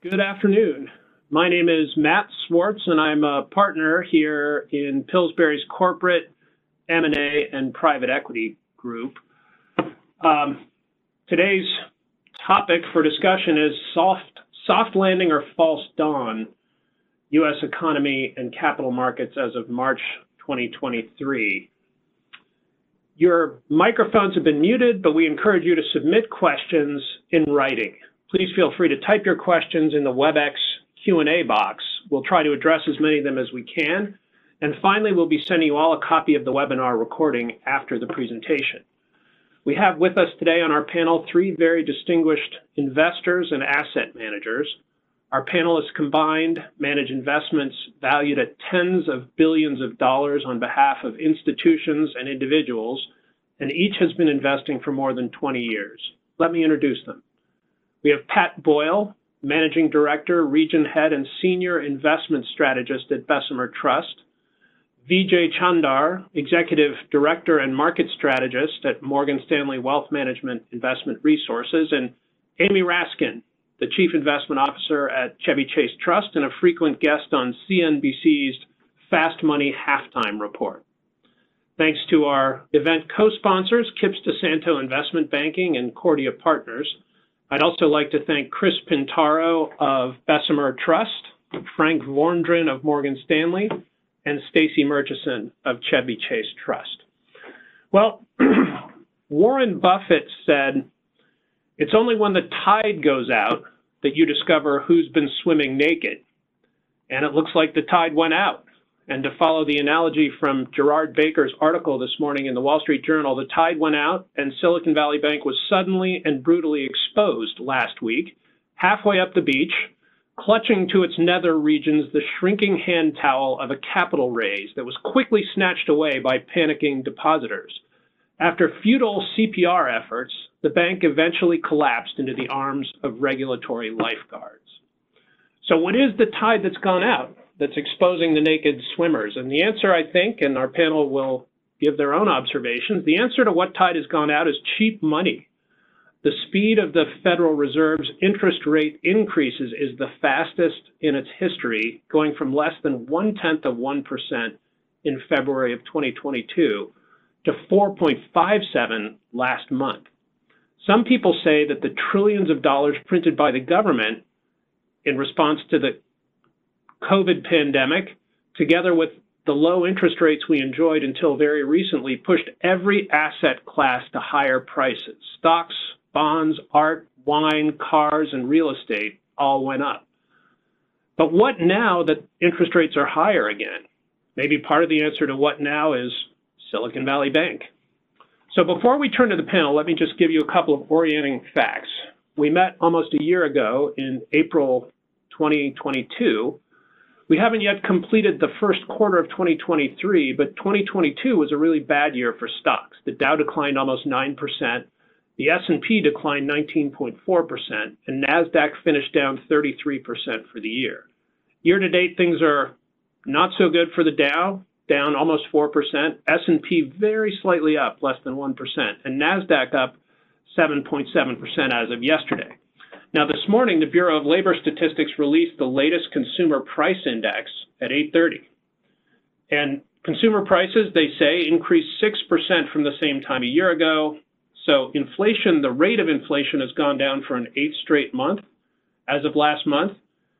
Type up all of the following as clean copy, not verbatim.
Good afternoon. My name is Matt Swartz, and I'm a partner here in Pillsbury's corporate M&A and private equity group. Today's topic for discussion is soft landing or false dawn, U.S. economy and capital markets as of March 2023. Your microphones have been muted, but we encourage you to submit questions in writing. Please feel free to type your questions in the WebEx Q&A box. We'll try to address as many of them as we can. And finally, we'll be sending you all a copy of the webinar recording after the presentation. We have with us today on our panel three very distinguished investors and asset managers. Our panelists combined manage investments valued at tens of billions of dollars on behalf of institutions and individuals, and each has been investing for more than 20 years. Let me introduce them. We have Pat Boyle, Managing Director, Region Head, and Senior Investment Strategist at Bessemer Trust. Vijay Chandar, Executive Director and Market Strategist at Morgan Stanley Wealth Management Investment Resources. And Amy Raskin, the Chief Investment Officer at Chevy Chase Trust and a frequent guest on CNBC's Fast Money Halftime Report. Thanks to our event co-sponsors, Kips DeSanto Investment Banking and Cordia Partners. I'd also like to thank Chris Pintaro of Bessemer Trust, Frank Vorndran of Morgan Stanley, and Stacy Murchison of Chevy Chase Trust. Well, Warren Buffett said, "It's only when the tide goes out that you discover who's been swimming naked." And it looks like the tide went out. And to follow the analogy from Gerard Baker's article this morning in the Wall Street Journal, the tide went out and Silicon Valley Bank was suddenly and brutally exposed last week, halfway up the beach, clutching to its nether regions the shrinking hand towel of a capital raise that was quickly snatched away by panicking depositors. After futile CPR efforts, the bank eventually collapsed into the arms of regulatory lifeguards. So what is the tide that's gone out, that's exposing the naked swimmers? And the answer, I think, and our panel will give their own observations, the answer to what tide has gone out is cheap money. The speed of the Federal Reserve's interest rate increases is the fastest in its history, going from less than 0.1% in February of 2022 to 4.57 last month. Some people say that the trillions of dollars printed by the government in response to the COVID pandemic, together with the low interest rates we enjoyed until very recently, pushed every asset class to higher prices. Stocks, bonds, art, wine, cars, and real estate all went up. But what now that interest rates are higher again? Maybe part of the answer to what now is Silicon Valley Bank. So before we turn to the panel, let me just give you a couple of orienting facts. We met almost a year ago in April 2022. We haven't yet completed the first quarter of 2023, but 2022 was a really bad year for stocks. The Dow declined almost 9%, the S&P declined 19.4%, and NASDAQ finished down 33% for the year. Year to date, things are not so good for the Dow, down almost 4%, S&P very slightly up, less than 1%, and NASDAQ up 7.7% as of yesterday. Now, this morning, the Bureau of Labor Statistics released the latest consumer price index at 8:30. And consumer prices, they say, increased 6% from the same time a year ago. So inflation, the rate of inflation has gone down for an 8th straight month as of last month,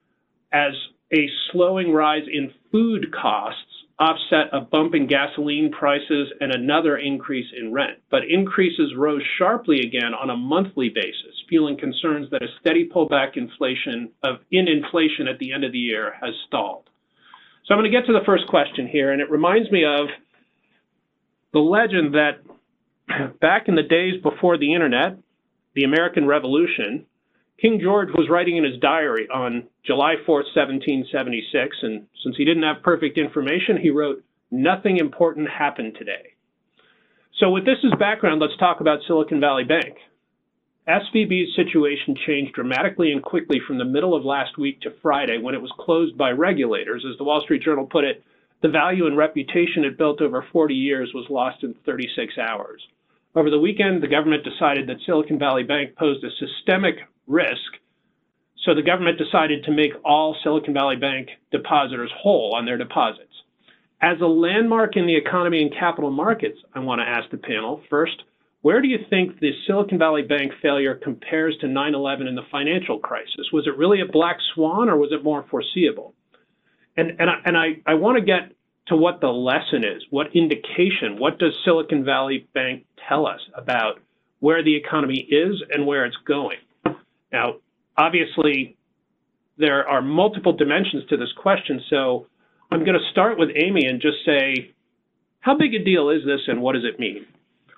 as a slowing rise in food costs offset a bump in gasoline prices and another increase in rent. But increases rose sharply again on a monthly basis, fueling concerns that a steady pullback in inflation at the end of the year has stalled. So I'm going to get to the first question here, and it reminds me of the legend that back in the days before the internet, the American Revolution, King George was writing in his diary on July 4th, 1776, and since he didn't have perfect information, he wrote, "Nothing important happened today." So with this as background, let's talk about Silicon Valley Bank. SVB's situation changed dramatically and quickly from the middle of last week to Friday when it was closed by regulators. As the Wall Street Journal put it, the value and reputation it built over 40 years was lost in 36 hours. Over the weekend, the government decided that Silicon Valley Bank posed a systemic risk, So the government decided to make all Silicon Valley Bank depositors whole on their deposits. As a landmark in the economy and capital markets, I want to ask the panel first, where do you think the Silicon Valley Bank failure compares to 9/11 and the financial crisis? Was it really a black swan, or was it more foreseeable? And I want to get to what the lesson is, what indication, what does Silicon Valley Bank tell us about where the economy is and where it's going? Now, obviously, there are multiple dimensions to this question, so I'm going to start with Amy and just say, how big a deal is this and what does it mean?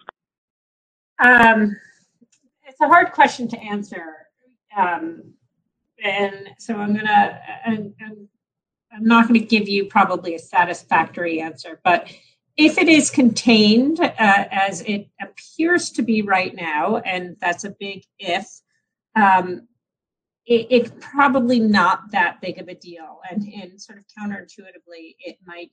It's a hard question to answer. And so I'm not going to give you probably a satisfactory answer, but if it is contained as it appears to be right now, and that's a big if, it's probably not that big of a deal. And sort of counterintuitively, it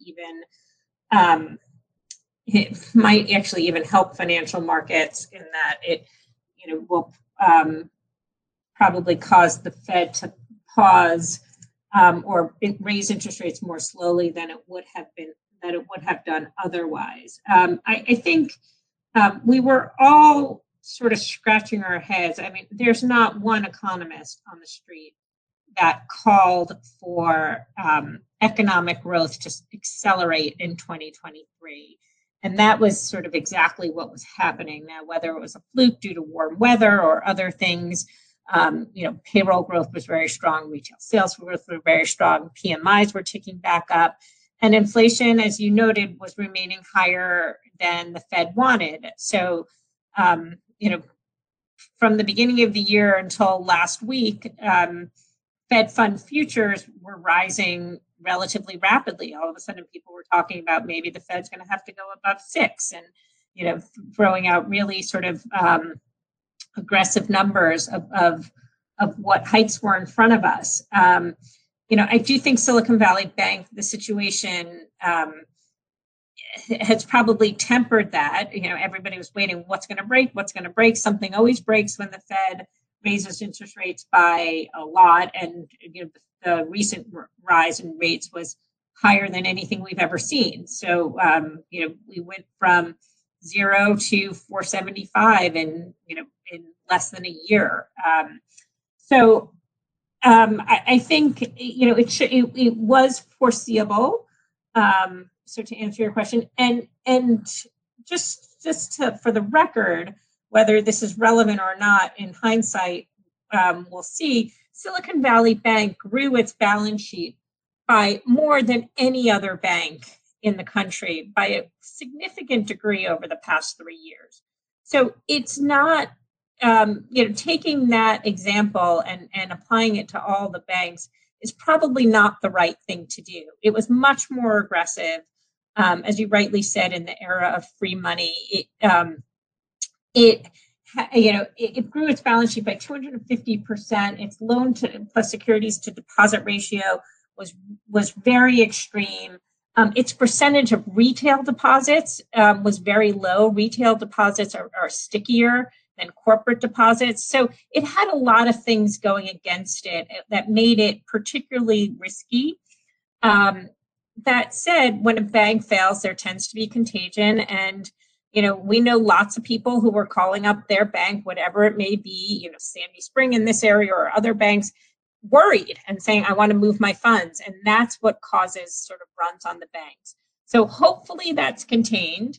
might actually even help financial markets in that it, will probably cause the Fed to pause or raise interest rates more slowly than it would have done otherwise. I think we were all sort of scratching our heads. I mean, there's not one economist on the street that called for economic growth to accelerate in 2023. And that was sort of exactly what was happening. Now, whether it was a fluke due to warm weather or other things, payroll growth was very strong, retail sales growth were very strong, PMIs were ticking back up, and inflation, as you noted, was remaining higher than the Fed wanted. So, from the beginning of the year until last week, Fed fund futures were rising relatively rapidly. All of a sudden, people were talking about maybe the Fed's going to have to go above 6, and throwing out really sort of aggressive numbers of what hikes were in front of us. I do think Silicon Valley Bank, the situation has probably tempered that. Everybody was waiting, what's going to break? Something always breaks when the Fed raises interest rates by a lot. And the recent rise in rates was higher than anything we've ever seen. So, we went from 0 to 475 in less than a year. I think it was foreseeable. So to answer your question, and just for the record, whether this is relevant or not in hindsight, we'll see. Silicon Valley Bank grew its balance sheet by more than any other bank in the country by a significant degree over the past 3 years. So it's not, taking that example and applying it to all the banks is probably not the right thing to do. It was much more aggressive, as you rightly said, in the era of free money. It grew its balance sheet by 250%. Its loan to plus securities to deposit ratio was very extreme. Its percentage of retail deposits was very low. Retail deposits are stickier than corporate deposits. So it had a lot of things going against it that made it particularly risky. That said, when a bank fails, there tends to be contagion. And, we know lots of people who were calling up their bank, whatever it may be, Sandy Spring in this area or other banks, worried and saying, I want to move my funds. And that's what causes sort of runs on the banks. So hopefully that's contained.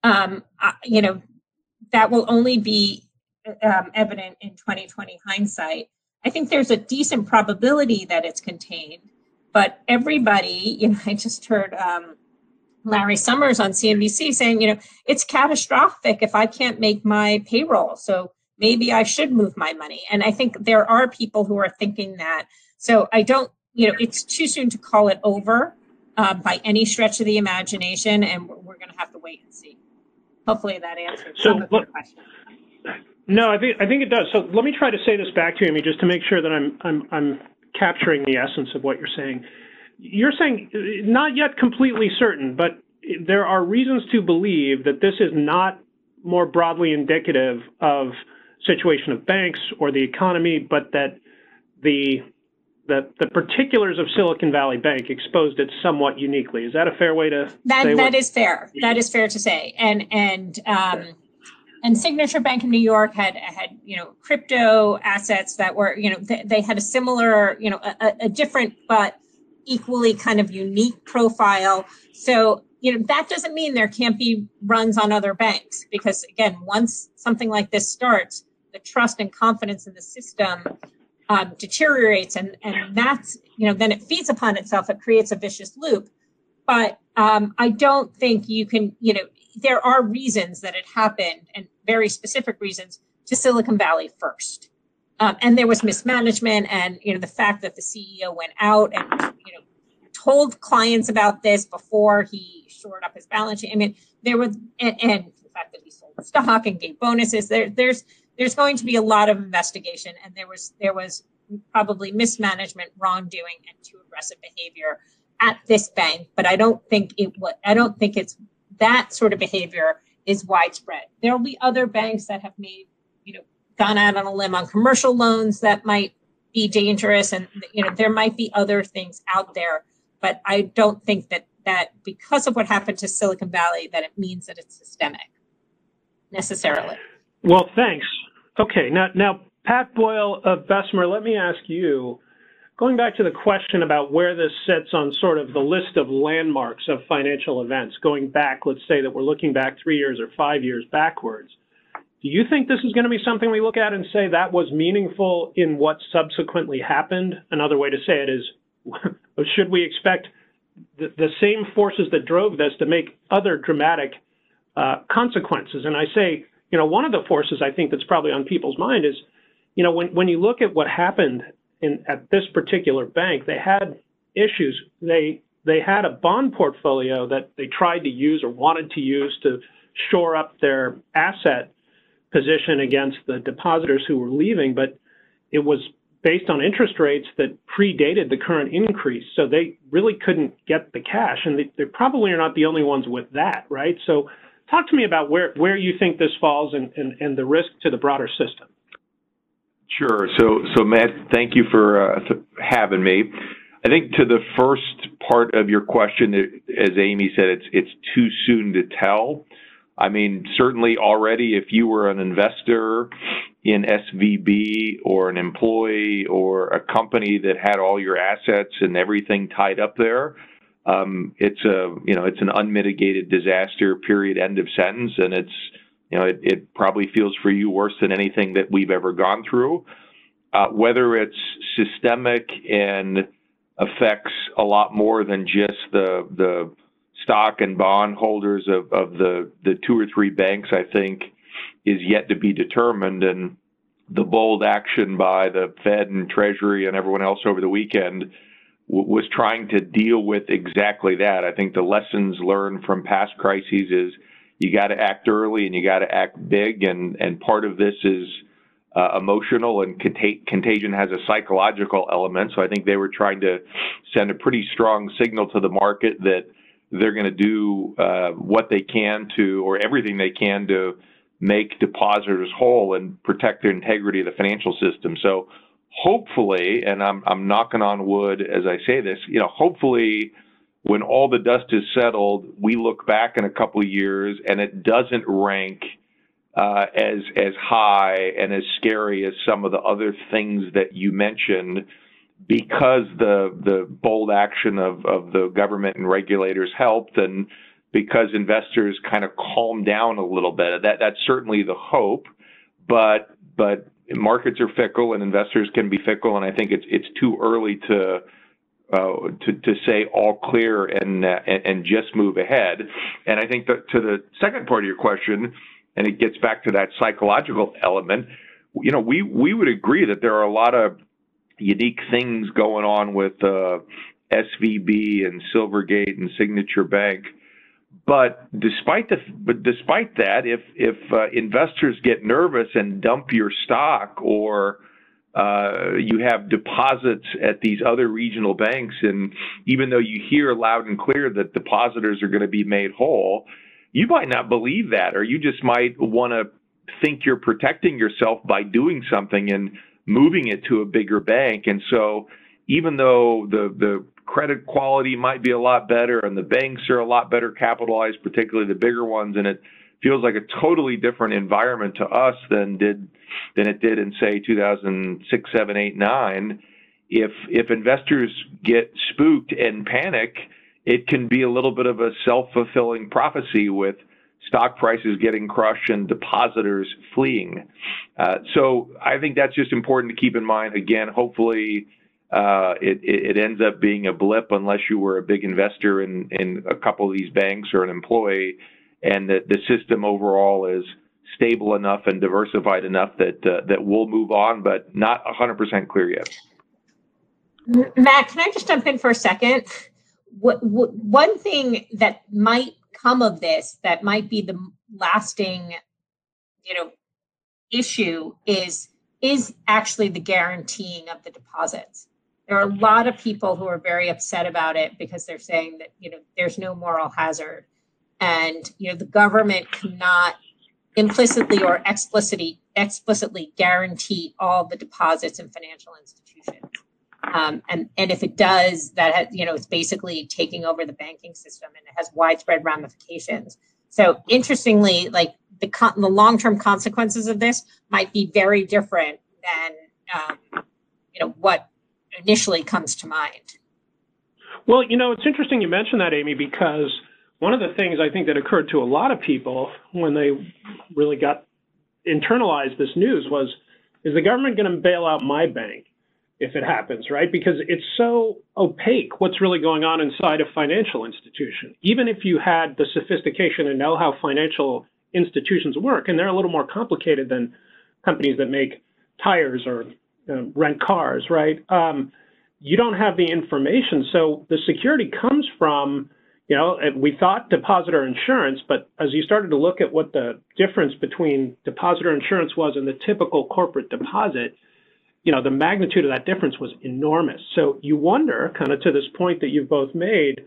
That will only be evident in 2020 hindsight. I think there's a decent probability that it's contained, but everybody, I just heard Larry Summers on CNBC saying, it's catastrophic if I can't make my payroll. So maybe I should move my money. And I think there are people who are thinking that. So I don't, it's too soon to call it over by any stretch of the imagination. And we're going to have to wait and see. Hopefully that answers some of your question. No, I think it does. So let me try to say this back to you, Amy, just to make sure that I'm capturing the essence of what you're saying. You're saying not yet completely certain, but there are reasons to believe that this is not more broadly indicative of situation of banks or the economy, but that the particulars of Silicon Valley Bank exposed it somewhat uniquely. Is that a fair way to say that is fair? That is fair to say. And Signature Bank in New York had crypto assets that were they had a similar a different but equally kind of unique profile. So that doesn't mean there can't be runs on other banks, because again, once something like this starts, the trust and confidence in the system deteriorates, and that's then it feeds upon itself. It creates a vicious loop. But I don't think you can there are reasons that it happened, and very specific reasons, to Silicon Valley first. And there was mismanagement, and the fact that the CEO went out and told clients about this before he shored up his balance sheet. I mean, there was and the fact that he sold stock and gave bonuses. There's going to be a lot of investigation, and there was probably mismanagement, wrongdoing, and too aggressive behavior at this bank. But I don't think it's that sort of behavior is widespread. There will be other banks that have gone out on a limb on commercial loans that might be dangerous, and there might be other things out there. But I don't think that because of what happened to Silicon Valley, that it means that it's systemic necessarily. Well, thanks. Okay, now Pat Boyle of Bessemer, let me ask you, going back to the question about where this sits on sort of the list of landmarks of financial events, going back, let's say that we're looking back 3 years or 5 years backwards, do you think this is going to be something we look at and say that was meaningful in what subsequently happened? Another way to say it is, should we expect the same forces that drove this to make other dramatic consequences? And I say, one of the forces I think that's probably on people's mind is, when you look at what happened at this particular bank, they had issues. They had a bond portfolio that they tried to use or wanted to use to shore up their asset position against the depositors who were leaving, but it was based on interest rates that predated the current increase. So they really couldn't get the cash, and they probably are not the only ones with that, right? So talk to me about where you think this falls and the risk to the broader system. Sure. So Matt, thank you for having me. I think to the first part of your question, as Amy said, it's too soon to tell. I mean, certainly already if you were an investor in SVB or an employee or a company that had all your assets and everything tied up there, it's an unmitigated disaster, period, end of sentence. And it probably feels for you worse than anything that we've ever gone through. Whether it's systemic and affects a lot more than just the stock and bond holders of the 2 or 3 banks, I think, is yet to be determined. And the bold action by the Fed and Treasury and everyone else over the weekend was trying to deal with exactly that. I think the lessons learned from past crises is you got to act early and you got to act big. And part of this is emotional, and contagion has a psychological element. So I think they were trying to send a pretty strong signal to the market that they're going to do what they can to, or everything they can to, make depositors whole and protect the integrity of the financial system. So hopefully, and I'm knocking on wood as I say this, hopefully when all the dust is settled, we look back in a couple of years and it doesn't rank as high and as scary as some of the other things that you mentioned, because the bold action of the government and regulators helped, and because investors kind of calmed down a little bit. That's certainly the hope, but markets are fickle and investors can be fickle, and I think it's too early to say all clear and just move ahead. And I think that to the second part of your question, and it gets back to that psychological element, we would agree that there are a lot of unique things going on with SVB and Silvergate and Signature Bank. But despite that, if investors get nervous and dump your stock, or you have deposits at these other regional banks, and even though you hear loud and clear that depositors are going to be made whole, you might not believe that, or you just might want to think you're protecting yourself by doing something. And moving it to a bigger bank. And so even though the credit quality might be a lot better and the banks are a lot better capitalized, particularly the bigger ones, and it feels like a totally different environment to us than it did in, say, 2006, 7, 8, 9. If investors get spooked and panic, it can be a little bit of a self-fulfilling prophecy with stock prices getting crushed and depositors fleeing. So I think that's just important to keep in mind. Again, hopefully it ends up being a blip unless you were a big investor in a couple of these banks or an employee, and that the system overall is stable enough and diversified enough that we'll move on, but not 100% clear yet. Matt, can I just jump in for a second? One thing that might come of this, that might be the lasting, issue is actually the guaranteeing of the deposits. There are a lot of people who are very upset about it because they're saying that, there's no moral hazard, and, the government cannot implicitly or explicitly guarantee all the deposits in financial institutions. And if it does, that it's basically taking over the banking system, and it has widespread ramifications. So interestingly, like the long-term consequences of this might be very different than what initially comes to mind. Well, it's interesting you mentioned that, Amy, because one of the things I think that occurred to a lot of people when they really got internalized this news was, is the government going to bail out my bank if it happens, right? Because it's so opaque what's really going on inside a financial institution. Even if you had the sophistication and know how financial institutions work, and they're a little more complicated than companies that make tires or rent cars, right? You don't have the information. So the security comes from, we thought depositor insurance, but as you started to look at what the difference between depositor insurance was and the typical corporate deposit, the magnitude of that difference was enormous. So you wonder, kind of to this point that you've both made,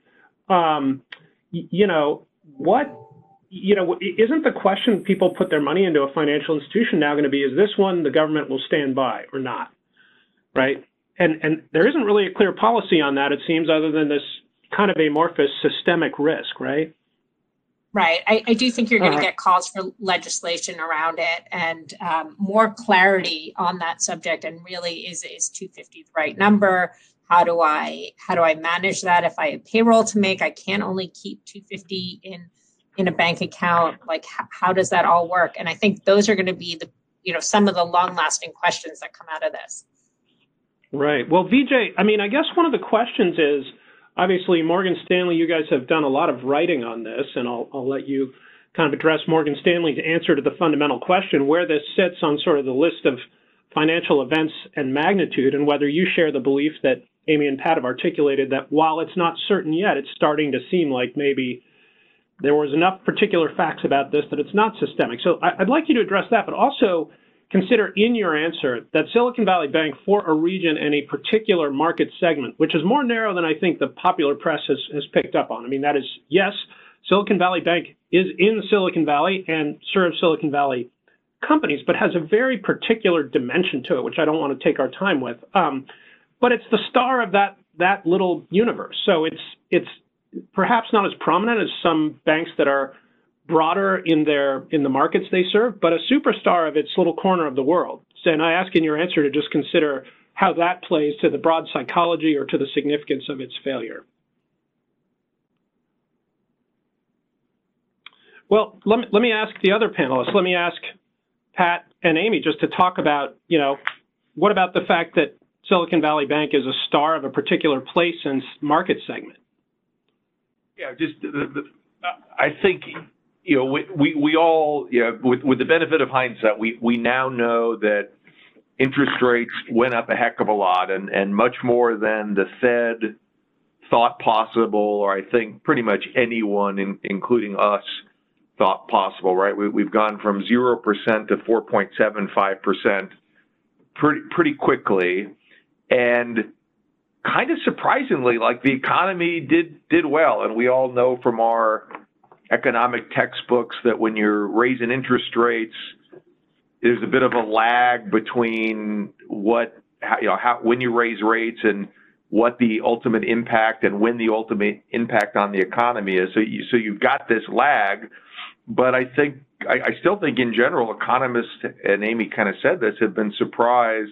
isn't the question people put their money into a financial institution now going to be, is this one the government will stand by or not, right? And there isn't really a clear policy on that, it seems, other than this kind of amorphous systemic risk, right? Right. I do think you're going to get calls for legislation around it and more clarity on that subject. And really, is 250 the right number? How do I manage that? If I have payroll to make, I can't only keep 250 in a bank account. Like, how does that all work? And I think those are going to be some of the long-lasting questions that come out of this. Right. Well, Vijay, I guess one of the questions is, obviously, Morgan Stanley, you guys have done a lot of writing on this, and I'll let you kind of address Morgan Stanley's answer to the fundamental question, where this sits on sort of the list of financial events and magnitude, and whether you share the belief that Amy and Pat have articulated that while it's not certain yet, it's starting to seem like maybe there was enough particular facts about this that it's not systemic. So I'd like you to address that, but also consider in your answer that Silicon Valley Bank for a region and a particular market segment, which is more narrow than I think the popular press has picked up on. That is, yes, Silicon Valley Bank is in Silicon Valley and serves Silicon Valley companies, but has a very particular dimension to it, which I don't want to take our time with. But it's the star of that little universe. So it's perhaps not as prominent as some banks that are broader in the markets they serve, but a superstar of its little corner of the world. So, and I ask in your answer to just consider how that plays to the broad psychology or to the significance of its failure. Well, let me ask the other panelists. Let me ask Pat and Amy just to talk about, what about the fact that Silicon Valley Bank is a star of a particular place and market segment? Yeah, I think, we all, with the benefit of hindsight, we now know that interest rates went up a heck of a lot and much more than the Fed thought possible, or I think pretty much anyone, including us, thought possible, right? We've gone from 0% to 4.75% pretty quickly. And kind of surprisingly, like the economy did well. And we all know from our economic textbooks that when you're raising interest rates, there's a bit of a lag between when you raise rates and what the ultimate impact and when the ultimate impact on the economy is. So you've got this lag, but I still think in general, economists, and Amy kind of said this, have been surprised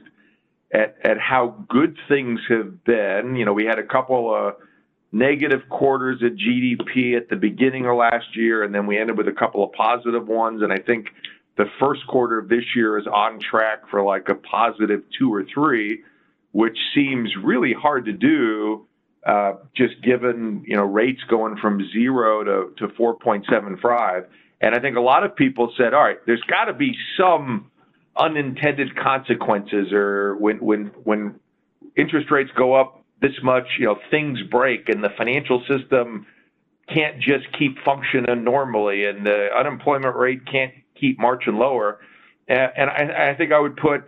at how good things have been. We had a couple of negative quarters at GDP at the beginning of last year, and then we ended with a couple of positive ones. And I think the first quarter of this year is on track for like a positive 2 or 3, which seems really hard to do, just given, rates going from 0 to 4.75. And I think a lot of people said, all right, there's got to be some unintended consequences, or when interest rates go up this much, things break and the financial system can't just keep functioning normally, and the unemployment rate can't keep marching lower. And I think I would put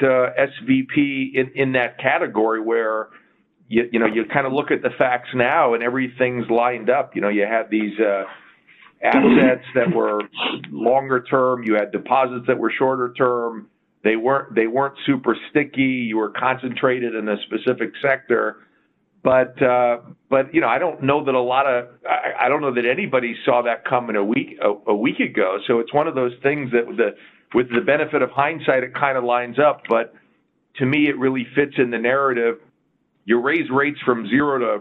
SVP in that category, where you kind of look at the facts now and everything's lined up. You had these assets that were longer term. You had deposits that were shorter term. They weren't super sticky. You were concentrated in a specific sector. But I don't know that I don't know that anybody saw that coming a week ago. So it's one of those things that with the benefit of hindsight, it kind of lines up. But to me, it really fits in the narrative. You raise rates from 0 to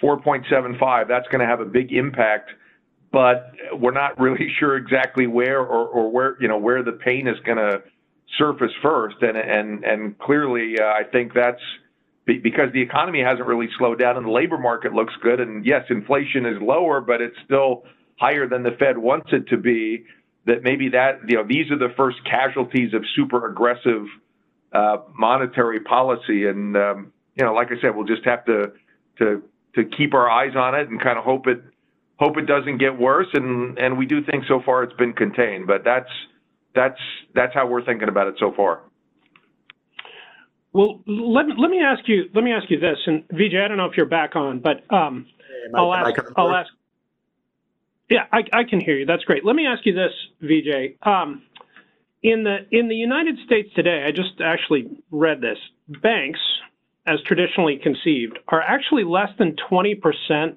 4.75. That's going to have a big impact, but we're not really sure exactly where or where the pain is going to surface first. And clearly, I think that's because the economy hasn't really slowed down and the labor market looks good. And yes, inflation is lower, but it's still higher than the Fed wants it to be. That maybe these are the first casualties of super aggressive monetary policy. And like I said, we'll just have to keep our eyes on it and kind of hope it doesn't get worse. And we do think so far it's been contained, but that's how we're thinking about it so far. Well, let me ask you this, and Vijay, I don't know if you're back on, but I'll ask. Yeah, I can hear you. That's great. Let me ask you this, Vijay. In the United States today, I just actually read this. Banks, as traditionally conceived, are actually less than 20%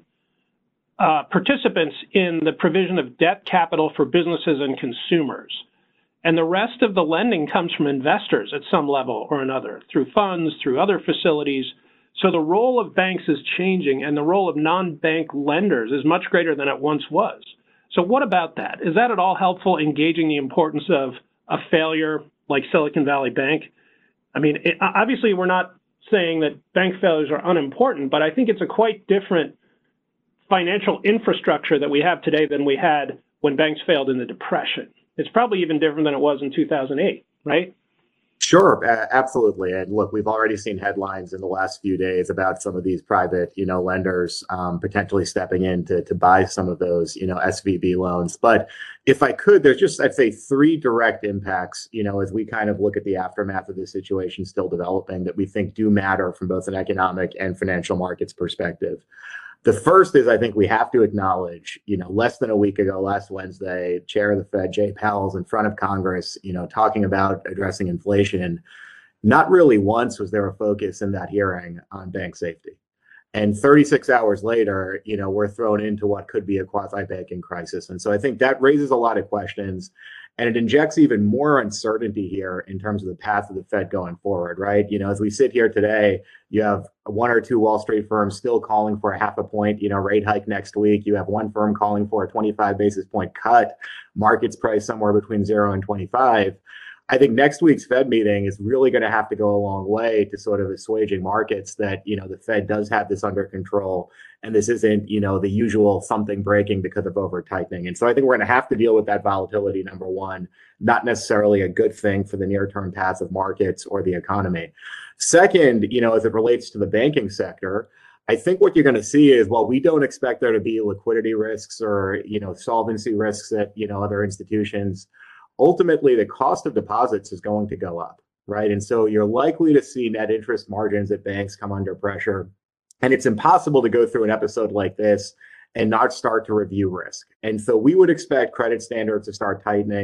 participants in the provision of debt capital for businesses and consumers. And the rest of the lending comes from investors at some level or another, through funds, through other facilities. So the role of banks is changing, and the role of non-bank lenders is much greater than it once was. So what about that? Is that at all helpful in gauging the importance of a failure like Silicon Valley Bank? I mean, obviously, we're not saying that bank failures are unimportant, but I think it's a quite different financial infrastructure that we have today than we had when banks failed in the Depression. It's probably even different than it was in 2008, right? Sure, absolutely. And look, we've already seen headlines in the last few days about some of these private, lenders potentially stepping in to buy some of those, SVB loans. But if I could, there's just, I'd say, 3 direct impacts, as we kind of look at the aftermath of this situation still developing that we think do matter from both an economic and financial markets perspective. The first is, I think we have to acknowledge, less than a week ago, last Wednesday, Chair of the Fed, Jay Powell's in front of Congress, talking about addressing inflation. Not really once was there a focus in that hearing on bank safety. And 36 hours later, we're thrown into what could be a quasi-banking crisis. And so I think that raises a lot of questions, and it injects even more uncertainty here in terms of the path of the Fed going forward, right? As we sit here today, you have 1 or 2 Wall Street firms still calling for a 0.5 point, rate hike next week. You have one firm calling for a 25 basis point cut, markets price somewhere between 0 and 25. I think next week's Fed meeting is really going to have to go a long way to sort of assuaging markets that, the Fed does have this under control. And this isn't, the usual something breaking because of over tightening. And so I think we're going to have to deal with that volatility, number one, not necessarily a good thing for the near term path of markets or the economy. Second, as it relates to the banking sector, I think what you're going to see is, while we don't expect there to be liquidity risks or, solvency risks at, other institutions, ultimately, the cost of deposits is going to go up, right? And so you're likely to see net interest margins at banks come under pressure. And it's impossible to go through an episode like this and not start to review risk. And so we would expect credit standards to start tightening.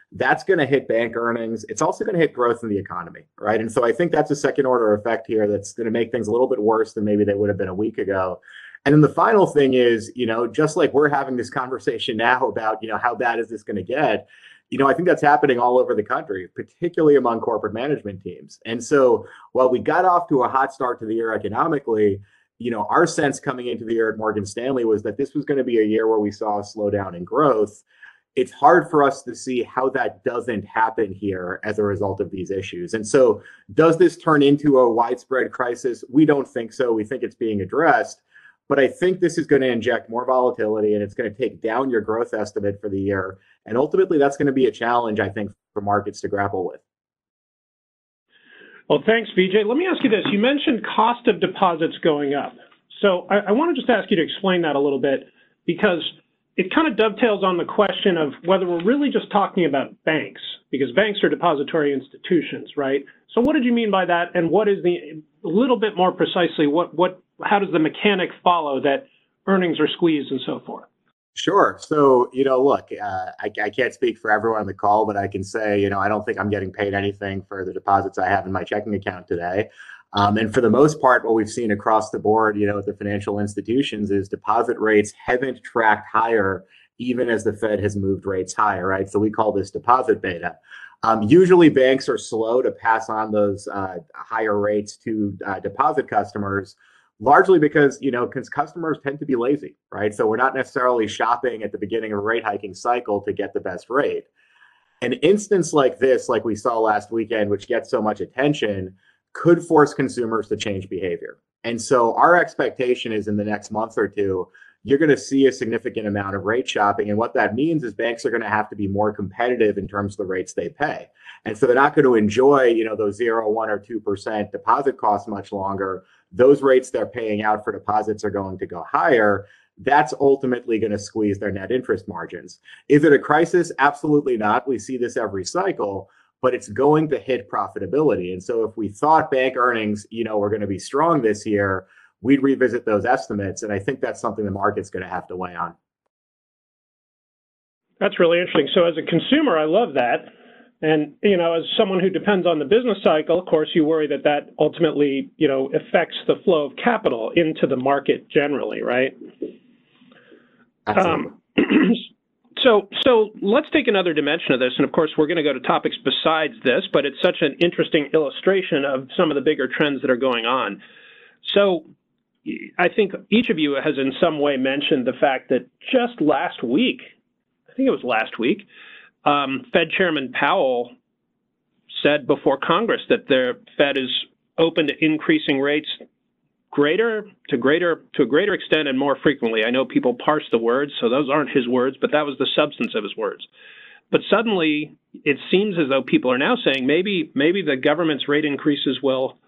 That's going to hit bank earnings. It's also going to hit growth in the economy, right? And so I think that's a second order effect here that's going to make things a little bit worse than maybe they would have been a week ago. And then the final thing is, just like we're having this conversation now about, how bad is this going to get? I think that's happening all over the country, particularly among corporate management teams. And so while we got off to a hot start to the year economically, our sense coming into the year at Morgan Stanley was that this was going to be a year where we saw a slowdown in growth. It's hard for us to see how that doesn't happen here as a result of these issues. And so does this turn into a widespread crisis? We don't think so. We think it's being addressed. But I think this is going to inject more volatility, and it's going to take down your growth estimate for the year. And ultimately, that's going to be a challenge, I think, for markets to grapple with. Well, thanks, Vijay. Let me ask you this. You mentioned cost of deposits going up. So I want to just ask you to explain that a little bit, because it kind of dovetails on the question of whether we're really just talking about banks, because banks are depository institutions, right? So what did you mean by that? And what is a little bit more precisely, how does the mechanic follow that earnings are squeezed and so forth? Sure. So, look, I can't speak for everyone on the call, but I can say, I don't think I'm getting paid anything for the deposits I have in my checking account today. And for the most part, what we've seen across the board, with the financial institutions is deposit rates haven't tracked higher, even as the Fed has moved rates higher, right? So we call this deposit beta. Usually banks are slow to pass on those higher rates to deposit customers, largely because, customers tend to be lazy, right? So we're not necessarily shopping at the beginning of a rate hiking cycle to get the best rate. An instance like this, like we saw last weekend, which gets so much attention, could force consumers to change behavior. And so our expectation is in the next month or two, you're going to see a significant amount of rate shopping. And what that means is banks are going to have to be more competitive in terms of the rates they pay. And so they're not going to enjoy, those 0, 1, or 2% deposit costs much longer. Those rates they're paying out for deposits are going to go higher. That's ultimately going to squeeze their net interest margins. Is it a crisis? Absolutely not. We see this every cycle, but it's going to hit profitability. And so if we thought bank earnings, were going to be strong this year, we'd revisit those estimates. And I think that's something the market's going to have to weigh on. That's really interesting. So as a consumer, I love that. And, as someone who depends on the business cycle, of course, you worry that ultimately, affects the flow of capital into the market generally, right? Absolutely. So let's take another dimension of this. And of course, we're going to go to topics besides this, but it's such an interesting illustration of some of the bigger trends that are going on. So I think each of you has in some way mentioned the fact that just last week, I think it was last week, Fed Chairman Powell said before Congress that the Fed is open to increasing rates to a greater extent and more frequently. I know people parse the words, so those aren't his words, but that was the substance of his words. But suddenly, it seems as though people are now saying maybe the government's rate increases will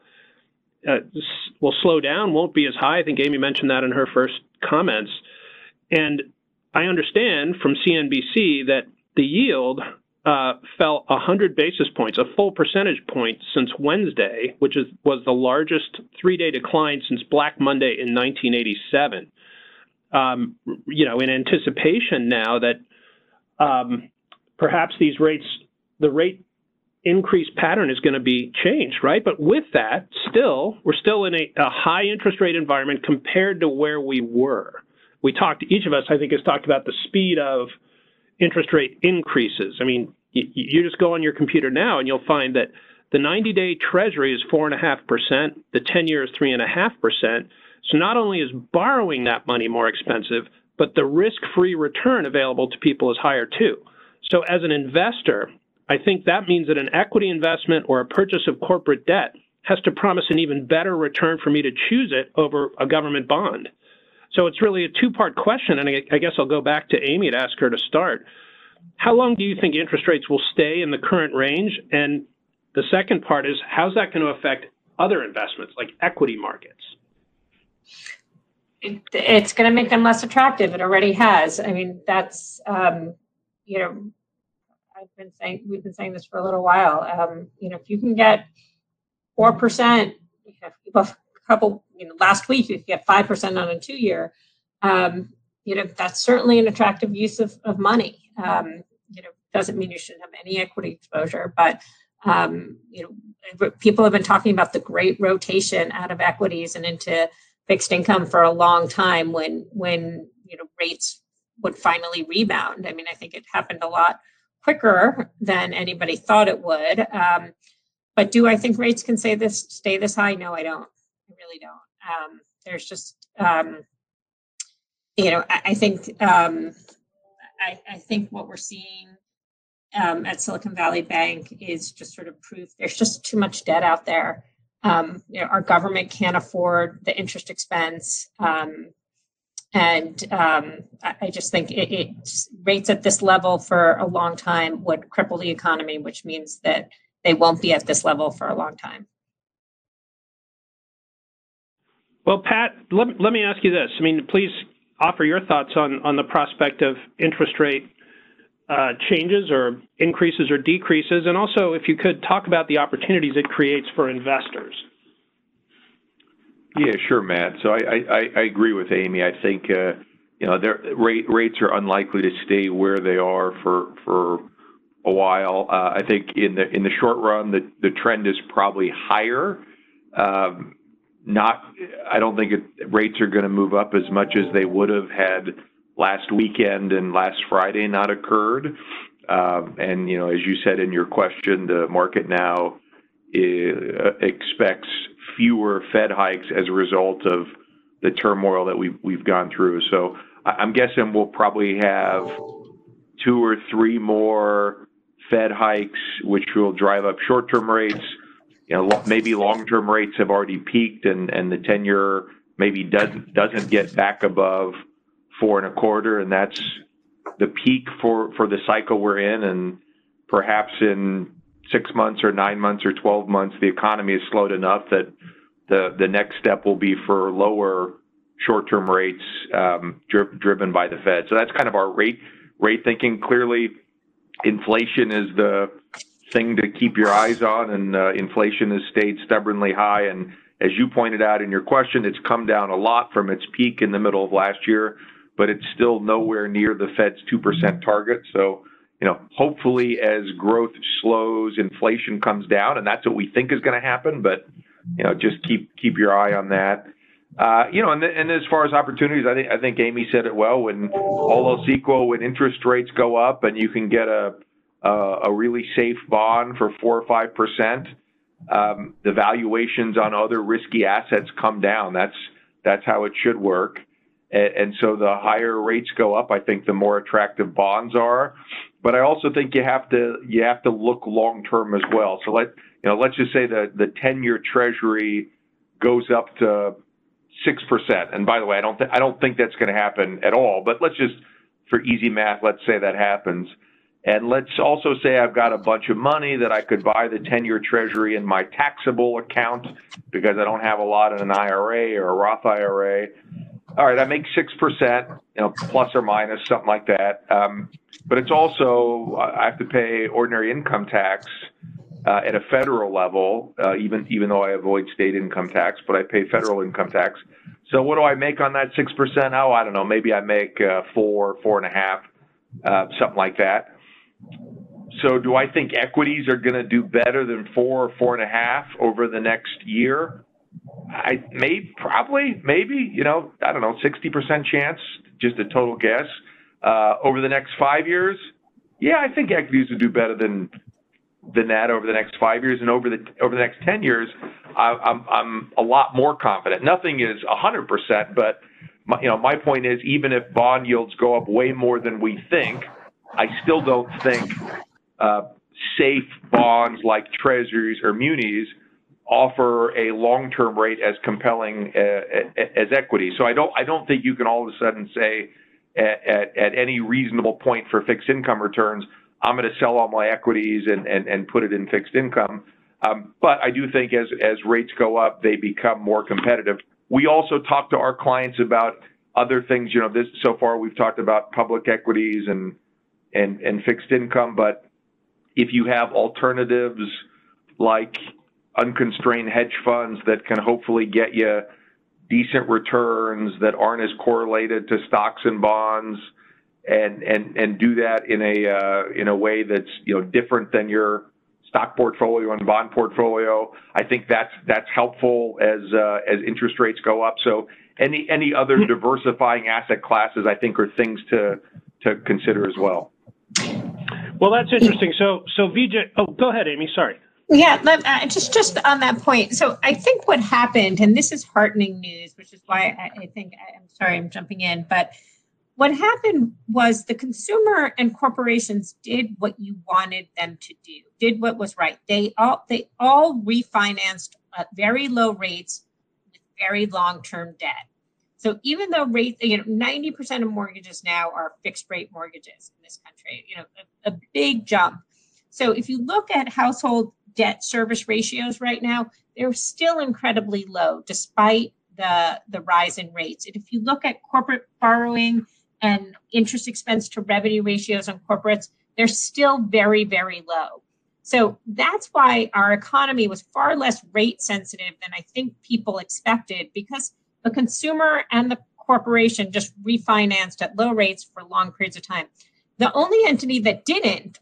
slow down, won't be as high. I think Amy mentioned that in her first comments. And I understand from CNBC that the yield fell 100 basis points, a full percentage point since Wednesday, which was the largest three-day decline since Black Monday in 1987. In anticipation now that perhaps the rate increase pattern is going to be changed, right? But with that, we're still in a high interest rate environment compared to where we were. Each of us, I think, has talked about the speed of interest rate increases. I mean, you just go on your computer now and you'll find that the 90-day Treasury is 4.5%, the 10-year is 3.5%. So not only is borrowing that money more expensive, but the risk-free return available to people is higher too. So as an investor, I think that means that an equity investment or a purchase of corporate debt has to promise an even better return for me to choose it over a government bond. So it's really a two-part question, and I guess I'll go back to Amy to ask her to start. How long do you think interest rates will stay in the current range? And the second part is, how's that going to affect other investments like equity markets? It's going to make them less attractive. It already has. I mean, that's, we've been saying this for a little while. If you can get 4%, last week, if you get 5% on a 2-year, that's certainly an attractive use of money. doesn't mean you shouldn't have any equity exposure, but people have been talking about the great rotation out of equities and into fixed income for a long time when rates would finally rebound. I mean, I think it happened a lot quicker than anybody thought it would. But do I think rates can stay this high? No, I don't. I really don't. There's just, I think what we're seeing at Silicon Valley Bank is just sort of proof there's just too much debt out there. Our government can't afford the interest expense. And I just think rates at this level for a long time would cripple the economy, which means that they won't be at this level for a long time. Well, Pat, let me ask you this. I mean, please offer your thoughts on the prospect of interest rate changes or increases or decreases, and also if you could talk about the opportunities it creates for investors. Yeah, sure, Matt. So I agree with Amy. I think rates are unlikely to stay where they are for a while. I think in the short run, the trend is probably higher. I don't think rates are going to move up as much as they would have had last weekend and last Friday not occurred. And as you said in your question, the market now expects fewer Fed hikes as a result of the turmoil that we've gone through. So I'm guessing we'll probably have 2 or 3 more Fed hikes, which will drive up short-term rates. Maybe long-term rates have already peaked, and the 10-year maybe doesn't get back above 4.25, and that's the peak for the cycle we're in. And perhaps in 6 months or 9 months or 12 months, the economy is slowed enough that the next step will be for lower short-term rates driven by the Fed. So that's kind of our rate thinking. Clearly, inflation is the thing to keep your eyes on, and inflation has stayed stubbornly high. And as you pointed out in your question, it's come down a lot from its peak in the middle of last year, but it's still nowhere near the Fed's 2% target. So, hopefully as growth slows, inflation comes down, and that's what we think is going to happen. But, just keep your eye on that. And as far as opportunities, I think Amy said it well. When all else equal, when interest rates go up and you can get a really safe bond for 4 or 5%, the valuations on other risky assets come down. That's how it should work. And so the higher rates go up, I think the more attractive bonds are. But I also think you have to look long term as well. So let's just say that the 10-year Treasury goes up to 6%. And by the way, I don't think that's going to happen at all. But let's just, for easy math, let's say that happens. And let's also say I've got a bunch of money that I could buy the 10-year Treasury in my taxable account because I don't have a lot in an IRA or a Roth IRA. All right, I make 6%, plus or minus, something like that. But it's also, I have to pay ordinary income tax at a federal level, even though I avoid state income tax, but I pay federal income tax. So what do I make on that 6%? Oh, I don't know. Maybe I make 4.5, something like that. So do I think equities are going to do better than 4 or 4.5 over the next year? Probably, maybe, I don't know, 60% chance, just a total guess. Over the next 5 years, yeah, I think equities will do better than that over the next 5 years, and over the next 10 years, I'm a lot more confident. Nothing is 100%, but my point is, even if bond yields go up way more than we think, I still don't think safe bonds like treasuries or munis offer a long-term rate as compelling as equity. So I don't think you can all of a sudden say at any reasonable point for fixed income returns, I'm going to sell all my equities and put it in fixed income. But I do think as rates go up, they become more competitive. We also talk to our clients about other things. So far we've talked about public equities and fixed income, but if you have alternatives like unconstrained hedge funds that can hopefully get you decent returns that aren't as correlated to stocks and bonds, and do that in a way that's different than your stock portfolio and bond portfolio. I think that's helpful as interest rates go up. So any other diversifying asset classes, I think, are things to consider as well. Well, that's interesting. So Vijay, go ahead, Amy. Sorry. Yeah, just on that point. So I think what happened, and this is heartening news, which is why I think, I'm sorry I'm jumping in, but what happened was the consumer and corporations did what you wanted them to do, did what was right. They all refinanced at very low rates with very long-term debt. So even though rates, 90% of mortgages now are fixed rate mortgages in this country, a big jump. So if you look at household debt service ratios right now, they're still incredibly low despite the rise in rates. And if you look at corporate borrowing and interest expense to revenue ratios on corporates, they're still very, very low. So that's why our economy was far less rate sensitive than I think people expected, because the consumer and the corporation just refinanced at low rates for long periods of time. The only entity that didn't,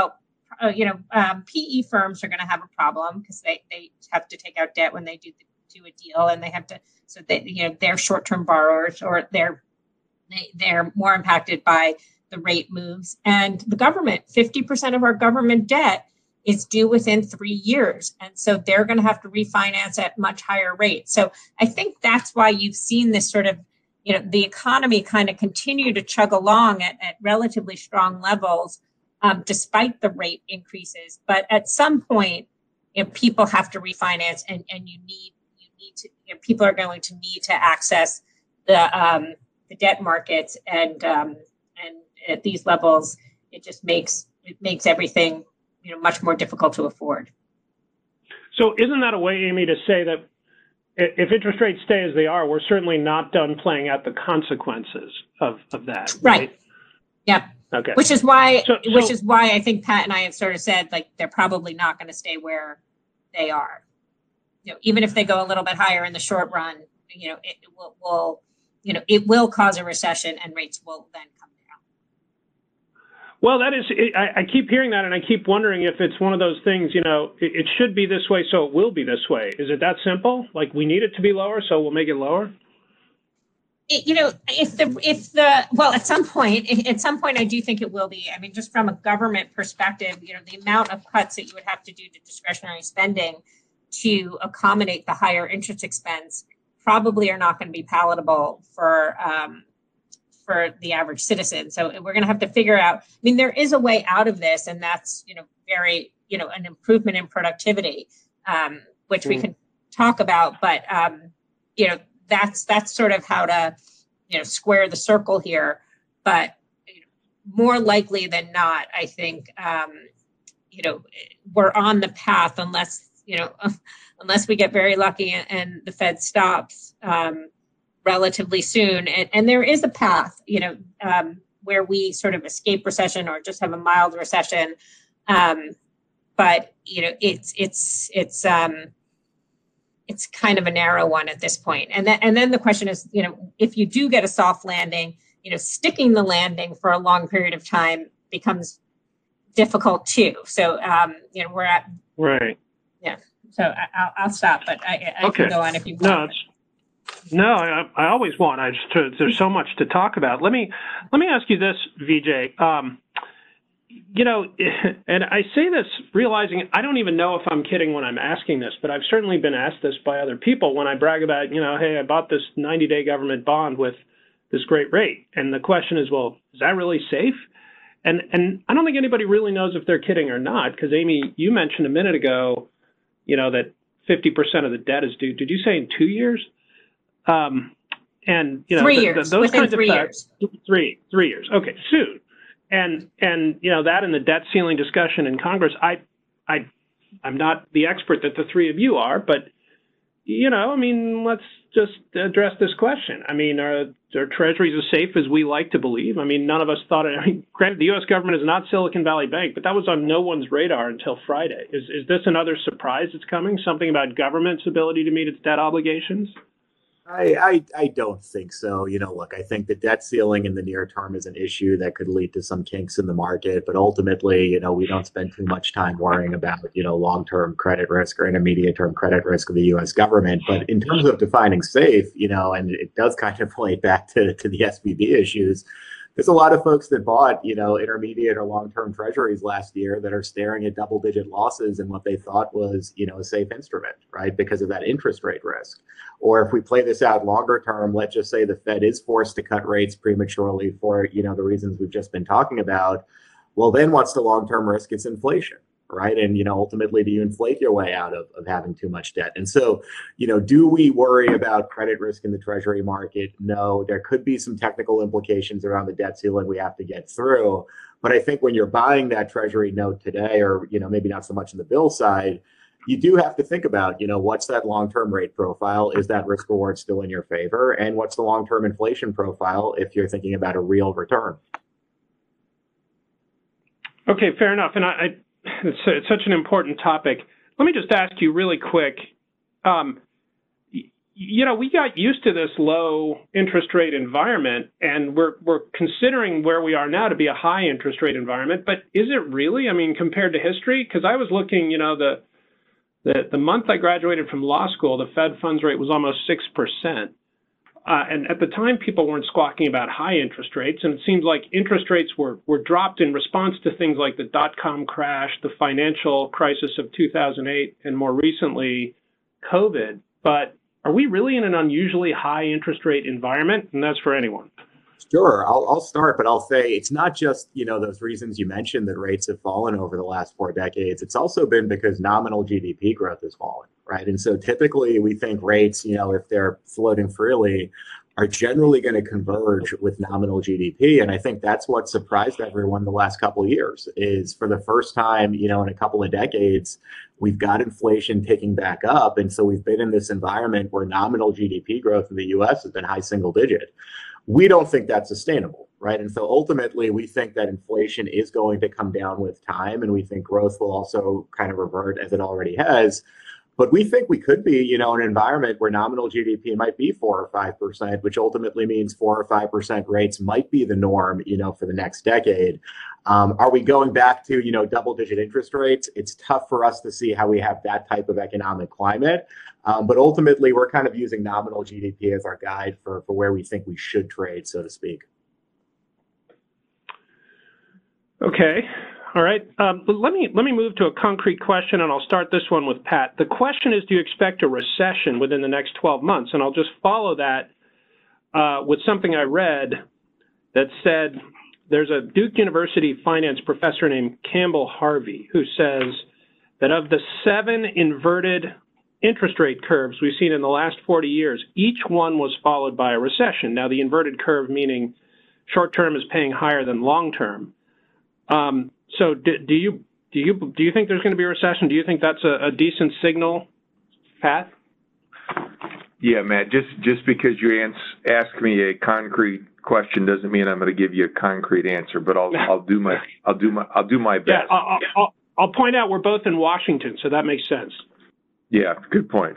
PE firms are going to have a problem because they have to take out debt when they do a deal, and they have to, so that they're short-term borrowers, or they're more impacted by the rate moves. And the government, 50% of our government debt is due within 3 years. And so they're going to have to refinance at much higher rates. So I think that's why you've seen this sort of, the economy kind of continue to chug along at relatively strong levels, despite the rate increases. But at some point, people have to refinance, and you need to, people are going to need to access the debt markets, and at these levels, it makes everything much more difficult to afford. So isn't that a way, Amy, to say that if interest rates stay as they are, we're certainly not done playing out the consequences of that? Right. Yep. Okay. Which is why I think Pat and I have sort of said, like, they're probably not going to stay where they are. Even if they go a little bit higher in the short run, it will cause a recession, and rates will then come down. Well, I keep hearing that, and I keep wondering if it's one of those things, it should be this way, so it will be this way. Is it that simple? Like, we need it to be lower, so we'll make it lower? At some point, I do think it will be. I mean, just from a government perspective, the amount of cuts that you would have to do to discretionary spending to accommodate the higher interest expense probably are not going to be palatable for the average citizen. So we're going to have to figure out. I mean, there is a way out of this, and that's an improvement in productivity, which we can talk about. But that's sort of how to square the circle here. But more likely than not, I think we're on the path, unless we get very lucky and the Fed stops relatively soon. And there is a path, where we sort of escape recession or just have a mild recession. But it's kind of a narrow one at this point. And then the question is, if you do get a soft landing, sticking the landing for a long period of time becomes difficult too. So, we're at right. Yeah. So I'll stop, but I can go on if you want. I always want. There's so much to talk about. Let me ask you this, Vijay. And I say this realizing I don't even know if I'm kidding when I'm asking this, but I've certainly been asked this by other people when I brag about, hey, I bought this 90-day government bond with this great rate. And the question is, well, is that really safe? And I don't think anybody really knows if they're kidding or not, because Amy, you mentioned a minute ago, that 50% of the debt is due. Did you say in 2 years? And 3 years. Those within kinds 3 of years. 3 years. Okay, soon. And that and the debt ceiling discussion in Congress, I'm not the expert that the three of you are, but let's just address this question. I mean, are treasuries as safe as we like to believe? I mean, none of us thought it. I mean, granted, the U.S. government is not Silicon Valley Bank, but that was on no one's radar until Friday. Is this another surprise that's coming? Something about government's ability to meet its debt obligations? I don't think so. Look, I think the debt ceiling in the near term is an issue that could lead to some kinks in the market, but ultimately, we don't spend too much time worrying about, long-term credit risk or intermediate-term credit risk of the U.S. government. But in terms of defining safe, and it does kind of relate back to the SVB issues. There's a lot of folks that bought, intermediate or long-term treasuries last year that are staring at double-digit losses in what they thought was, a safe instrument, right? Because of that interest rate risk. Or if we play this out longer term, let's just say the Fed is forced to cut rates prematurely for, the reasons we've just been talking about. Well, then what's the long-term risk? It's inflation, right? And, ultimately, do you inflate your way out of having too much debt? And so, do we worry about credit risk in the treasury market? No, there could be some technical implications around the debt ceiling we have to get through. But I think when you're buying that treasury note today, or, maybe not so much on the bill side, you do have to think about, what's that long-term rate profile? Is that risk reward still in your favor? And what's the long-term inflation profile if you're thinking about a real return? Okay, fair enough. And it's such an important topic. Let me just ask you really quick. We got used to this low interest rate environment, and we're considering where we are now to be a high interest rate environment. But is it really? I mean, compared to history? Because I was looking, the month I graduated from law school, the Fed funds rate was almost 6%. And at the time, people weren't squawking about high interest rates. And it seems like interest rates were dropped in response to things like the dot-com crash, the financial crisis of 2008, and more recently, COVID. But are we really in an unusually high interest rate environment? And that's for anyone. Sure. I'll start, but I'll say it's not just, those reasons you mentioned that rates have fallen over the last 4 decades. It's also been because nominal GDP growth has fallen, right? And so typically we think rates, if they're floating freely, are generally going to converge with nominal GDP. And I think that's what surprised everyone the last couple of years is for the first time, in a couple of decades, we've got inflation ticking back up. And so we've been in this environment where nominal GDP growth in the US has been high single digit. We don't think that's sustainable, right? And so ultimately, we think that inflation is going to come down with time, and we think growth will also kind of revert as it already has. But we think we could be, in an environment where nominal GDP might be 4 or 5%, which ultimately means 4 or 5% rates might be the norm, for the next decade. Are we going back to, double-digit interest rates? It's tough for us to see how we have that type of economic climate. But ultimately, we're kind of using nominal GDP as our guide for where we think we should trade, so to speak. Okay. All right. But let me move to a concrete question, and I'll start this one with Pat. The question is, do you expect a recession within the next 12 months? And I'll just follow that with something I read that said there's a Duke University finance professor named Campbell Harvey who says that of the 7 inverted interest rate curves we've seen in the last 40 years, each one was followed by a recession. Now, the inverted curve meaning short term is paying higher than long term. So do you think there's going to be a recession? Do you think that's a decent signal, Pat? Yeah, Matt. Just because you ask me a concrete question doesn't mean I'm going to give you a concrete answer. But I'll do my best. Yeah, I'll point out we're both in Washington, so that makes sense. Yeah, good point.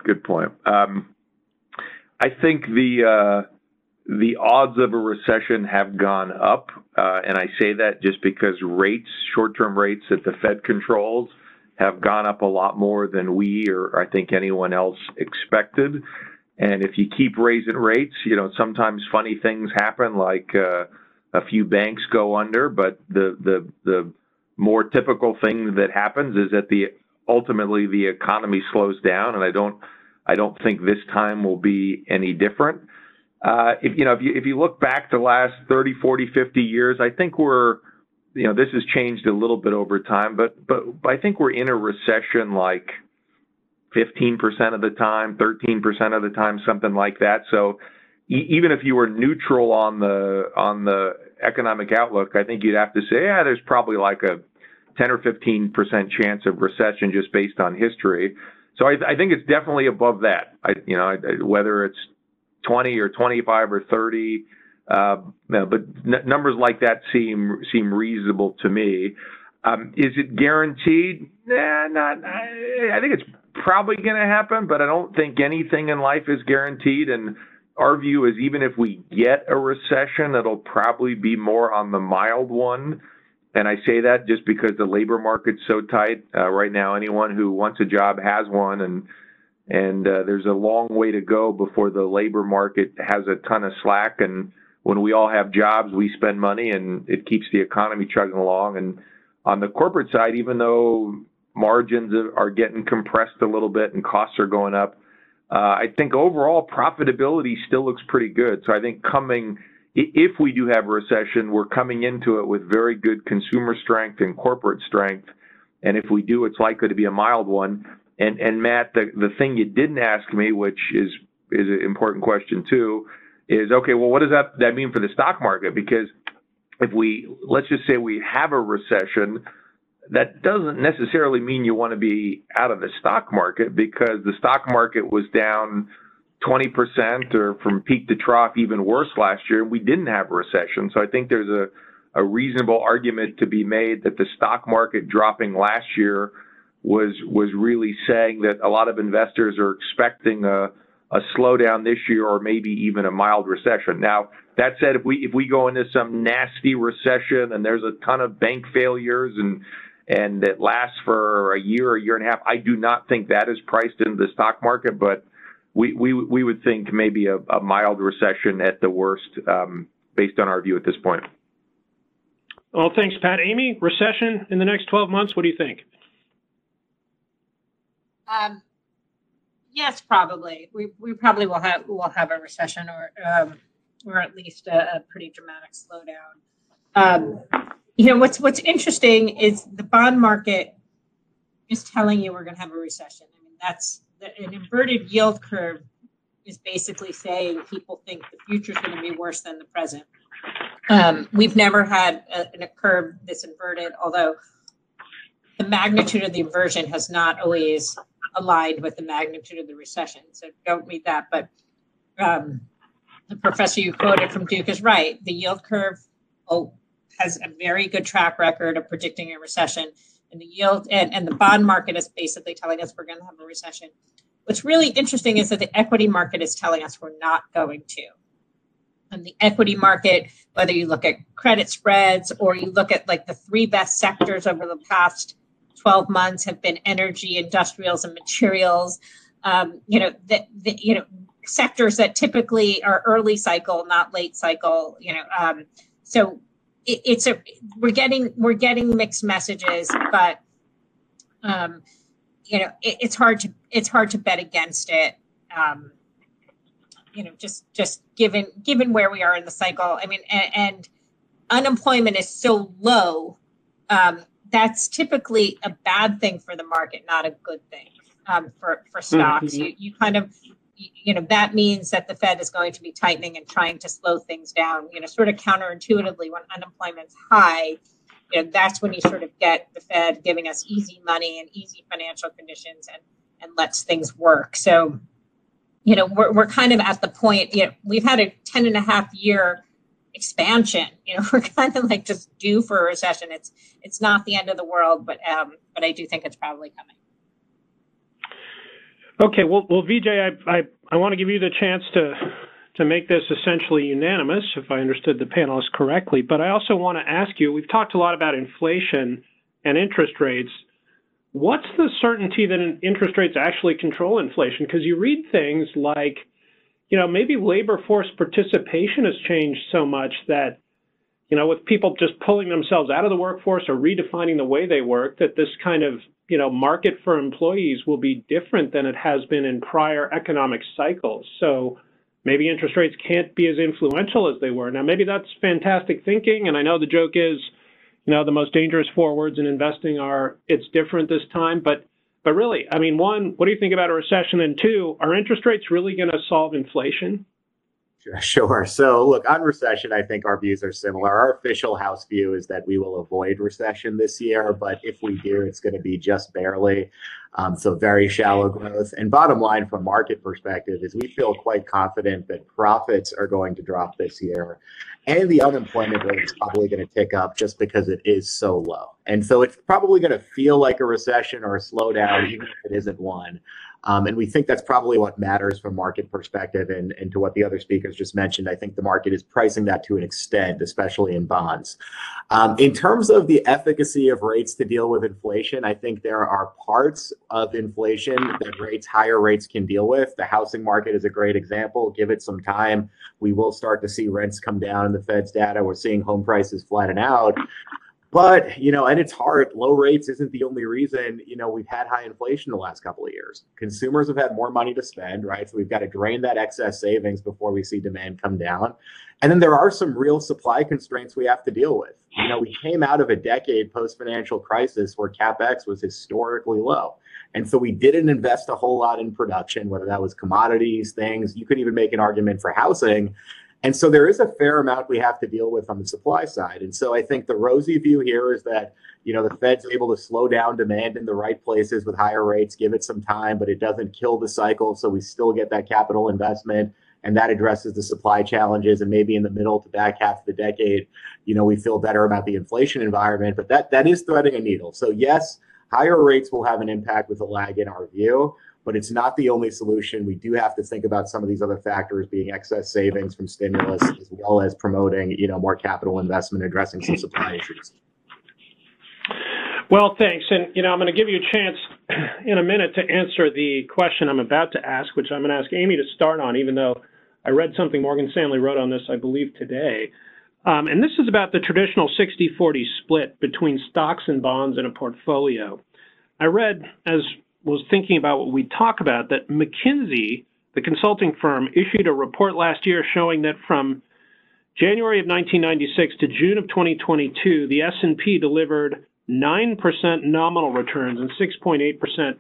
I think the odds of a recession have gone up, and I say that just because short-term rates that the Fed controls, have gone up a lot more than we or I think anyone else expected. And if you keep raising rates, sometimes funny things happen, like a few banks go under. But the more typical thing that happens is that ultimately the economy slows down, and I don't think this time will be any different. If you look back the last 30, 40, 50 years, I think this has changed a little bit over time, but I think we're in a recession like 15% of the time, 13% of the time, something like that. So even if you were neutral on the economic outlook, I think you'd have to say, there's probably like a 10 or 15% chance of recession just based on history. So I think it's definitely above that. Whether it's 20 or 25 or 30, but numbers like that seem reasonable to me. Is it guaranteed? Not. I think it's probably going to happen, but I don't think anything in life is guaranteed. And our view is even if we get a recession, it'll probably be more on the mild one. And I say that just because the labor market's so tight right now. Anyone who wants a job has one, and there's a long way to go before the labor market has a ton of slack. And when we all have jobs, we spend money, and it keeps the economy chugging along. And on the corporate side, even though margins are getting compressed a little bit and costs are going up, I think overall profitability still looks pretty good. So I think if we do have a recession, we're coming into it with very good consumer strength and corporate strength. And if we do, it's likely to be a mild one. And Matt, the thing you didn't ask me, which is an important question too, is, okay, well, what does that mean for the stock market? Because let's just say we have a recession, that doesn't necessarily mean you want to be out of the stock market, because the stock market was down 20% or from peak to trough, even worse last year, and we didn't have a recession. So I think there's a reasonable argument to be made that the stock market dropping last year was really saying that a lot of investors are expecting a slowdown this year, or maybe even a mild recession. Now, that said, if we go into some nasty recession and there's a ton of bank failures and it lasts for a year and a half, I do not think that is priced into the stock market, but we would think maybe a mild recession at the worst, based on our view at this point. Well, thanks, Pat. Amy, recession in the next 12 months, what do you think? Yes, probably. We probably will have a recession, or at least a pretty dramatic slowdown. What's interesting is the bond market is telling you we're going to have a recession. I mean, that's an inverted yield curve is basically saying people think the future is going to be worse than the present. We've never had a curve this inverted, although the magnitude of the inversion has not always aligned with the magnitude of the recession. So don't read that. But the professor you quoted from Duke is right. The yield curve has a very good track record of predicting a recession, and the yield and the bond market is basically telling us we're going to have a recession. What's really interesting is that the equity market is telling us we're not going to. And the equity market, whether you look at credit spreads or you look at like the three best sectors over the past 12 months have been energy, industrials, and materials. Sectors that typically are early cycle, not late cycle. So we're getting mixed messages, but it's hard to bet against it. Just given where we are in the cycle. I mean, and unemployment is so low. That's typically a bad thing for the market, not a good thing for stocks. Mm-hmm. You kind of, that means that the Fed is going to be tightening and trying to slow things down. Sort of counterintuitively, when unemployment's high, that's when you sort of get the Fed giving us easy money and easy financial conditions and lets things work. So, we're kind of at the point. We've had a 10.5-year expansion. We're kind of like just due for a recession. It's not the end of the world, but I do think it's probably coming. Okay, well, Vijay, I want to give you the chance to make this essentially unanimous, if I understood the panelists correctly. But I also want to ask you, we've talked a lot about inflation and interest rates. What's the certainty that interest rates actually control inflation? Because you read things like, maybe labor force participation has changed so much that, with people just pulling themselves out of the workforce or redefining the way they work, that this kind of, market for employees will be different than it has been in prior economic cycles. So maybe interest rates can't be as influential as they were. Now, maybe that's fantastic thinking. And I know the joke is, the most dangerous four words in investing are, it's different this time. But really, I mean, one, what do you think about a recession? And two, are interest rates really going to solve inflation? Sure. So look, on recession, I think our views are similar. Our official House view is that we will avoid recession this year, but if we do, it's going to be just barely. So very shallow growth. And bottom line, from a market perspective, is we feel quite confident that profits are going to drop this year. And the unemployment rate is probably going to tick up just because it is so low. And so it's probably going to feel like a recession or a slowdown, even if it isn't one. And we think that's probably what matters from market perspective. And to what the other speakers just mentioned, I think the market is pricing that to an extent, especially in bonds. In terms of the efficacy of rates to deal with inflation, I think there are parts of inflation that higher rates can deal with. The housing market is a great example. Give it some time. We will start to see rents come down in the Fed's data. We're seeing home prices flatten out. But, at its heart, low rates isn't the only reason, we've had high inflation the last couple of years. Consumers have had more money to spend, right? So we've got to drain that excess savings before we see demand come down. And then there are some real supply constraints we have to deal with. We came out of a decade post-financial crisis where CapEx was historically low. And so we didn't invest a whole lot in production, whether that was commodities, things. You could even make an argument for housing. And so there is a fair amount we have to deal with on the supply side. And so I think the rosy view here is that, the Fed's able to slow down demand in the right places with higher rates, give it some time, but it doesn't kill the cycle. So we still get that capital investment, and that addresses the supply challenges. And maybe in the middle to back half of the decade, we feel better about the inflation environment, but that is threading a needle. So yes, higher rates will have an impact with a lag in our view, but it's not the only solution. We do have to think about some of these other factors, being excess savings from stimulus, as well as promoting, more capital investment, addressing some supply issues. Well, thanks. And, I'm going to give you a chance in a minute to answer the question I'm about to ask, which I'm going to ask Amy to start on, even though I read something Morgan Stanley wrote on this, I believe, today. And this is about the traditional 60-40 split between stocks and bonds in a portfolio. I read, as was thinking about what we talk about, that McKinsey, the consulting firm, issued a report last year showing that from January of 1996 to June of 2022, the S&P delivered 9% nominal returns and 6.8%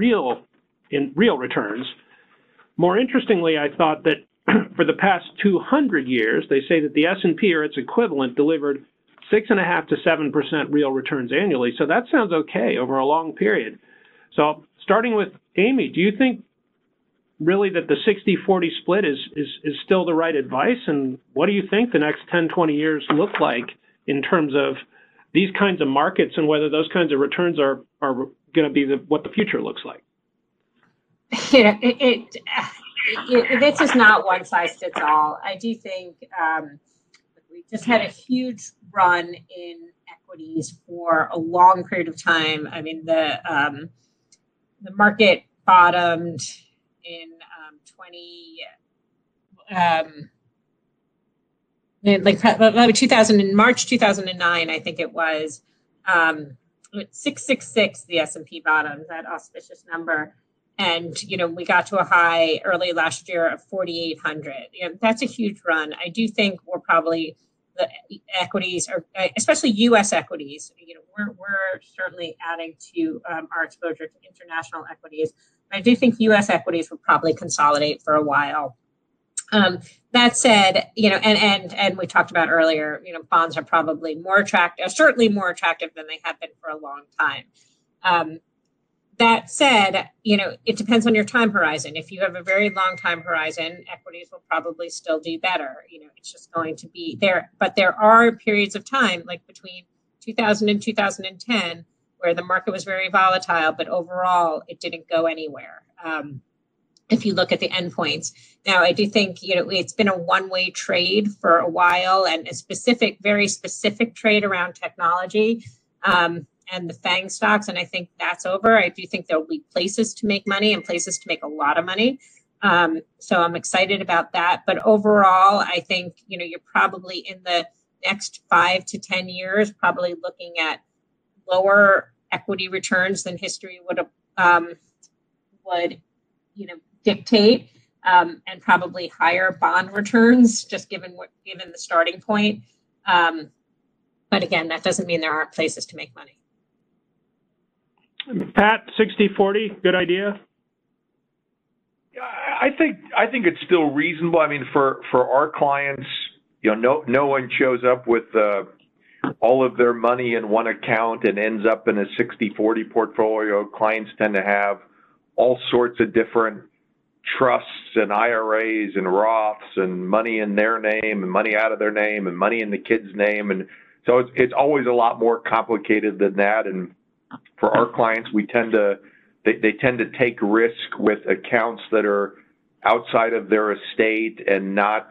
real returns. More interestingly, I thought that for the past 200 years, they say that the S&P or its equivalent delivered 6.5% to 7% real returns annually. So that sounds okay over a long period. So starting with Amy, do you think really that the 60-40 split is still the right advice? And what do you think the next 10, 20 years look like in terms of these kinds of markets and whether those kinds of returns are going to be what the future looks like? This is not one size fits all. I do think we just had a huge run in equities for a long period of time. I mean, the market bottomed in March 2009, I think it was. 666, the S&P bottomed, that auspicious number. And, we got to a high early last year of 4,800. That's a huge run. I do think we're probably, the equities, are, especially U.S. equities, we're certainly adding to our exposure to international equities. I do think U.S. equities will probably consolidate for a while. That said, and we talked about earlier, bonds are probably more attractive, certainly more attractive than they have been for a long time. That said, it depends on your time horizon. If you have a very long time horizon, equities will probably still do better. It's just going to be there. But there are periods of time, like between 2000 and 2010, where the market was very volatile, but overall it didn't go anywhere. If you look at the endpoints. Now, I do think, it's been a one-way trade for a while, and a very specific trade around technology. And the FANG stocks, and I think that's over. I do think there'll be places to make money and places to make a lot of money. So I'm excited about that. But overall, I think, you're probably in the next 5 to 10 years, probably looking at lower equity returns than history would dictate, and probably higher bond returns, just given the starting point. But again, that doesn't mean there aren't places to make money. Pat, 60-40, good idea? I think it's still reasonable. I mean, for our clients, no one shows up with all of their money in one account and ends up in a 60-40 portfolio. Clients tend to have all sorts of different trusts and IRAs and Roths and money in their name and money out of their name and money in the kid's name. And so it's always a lot more complicated than that. And for our clients, we tend to they tend to take risk with accounts that are outside of their estate and not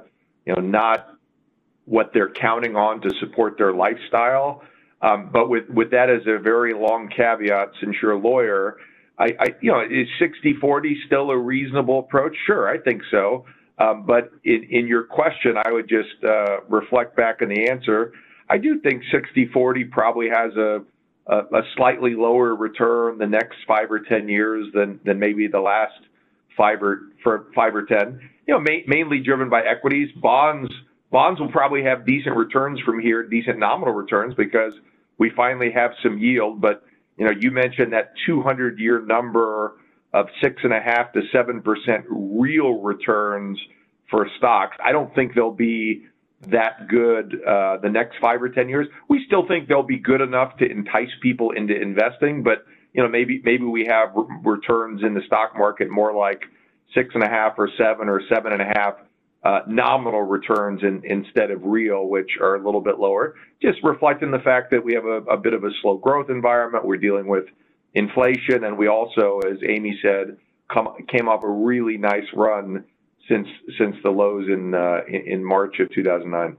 not what they're counting on to support their lifestyle. But with that as a very long caveat, since you're a lawyer, is 60-40 still a reasonable approach? Sure, I think so. But in your question, I would just reflect back on the answer. I do think 60-40 probably has a slightly lower return the next 5 or 10 years than maybe the last 5 or 10. Mainly driven by equities. Bonds will probably have decent returns from here, decent nominal returns, because we finally have some yield. But you mentioned that 200-year number of 6.5% to 7% real returns for stocks. I don't think they'll be that good the next 5 or 10 years. We still think they'll be good enough to entice people into investing, but maybe we have returns in the stock market more like 6.5 or 7 or 7.5 nominal returns instead of real, which are a little bit lower. Just reflecting the fact that we have a bit of a slow growth environment. We're dealing with inflation, and we also, as Amy said, came off a really nice run since the lows in March of 2009.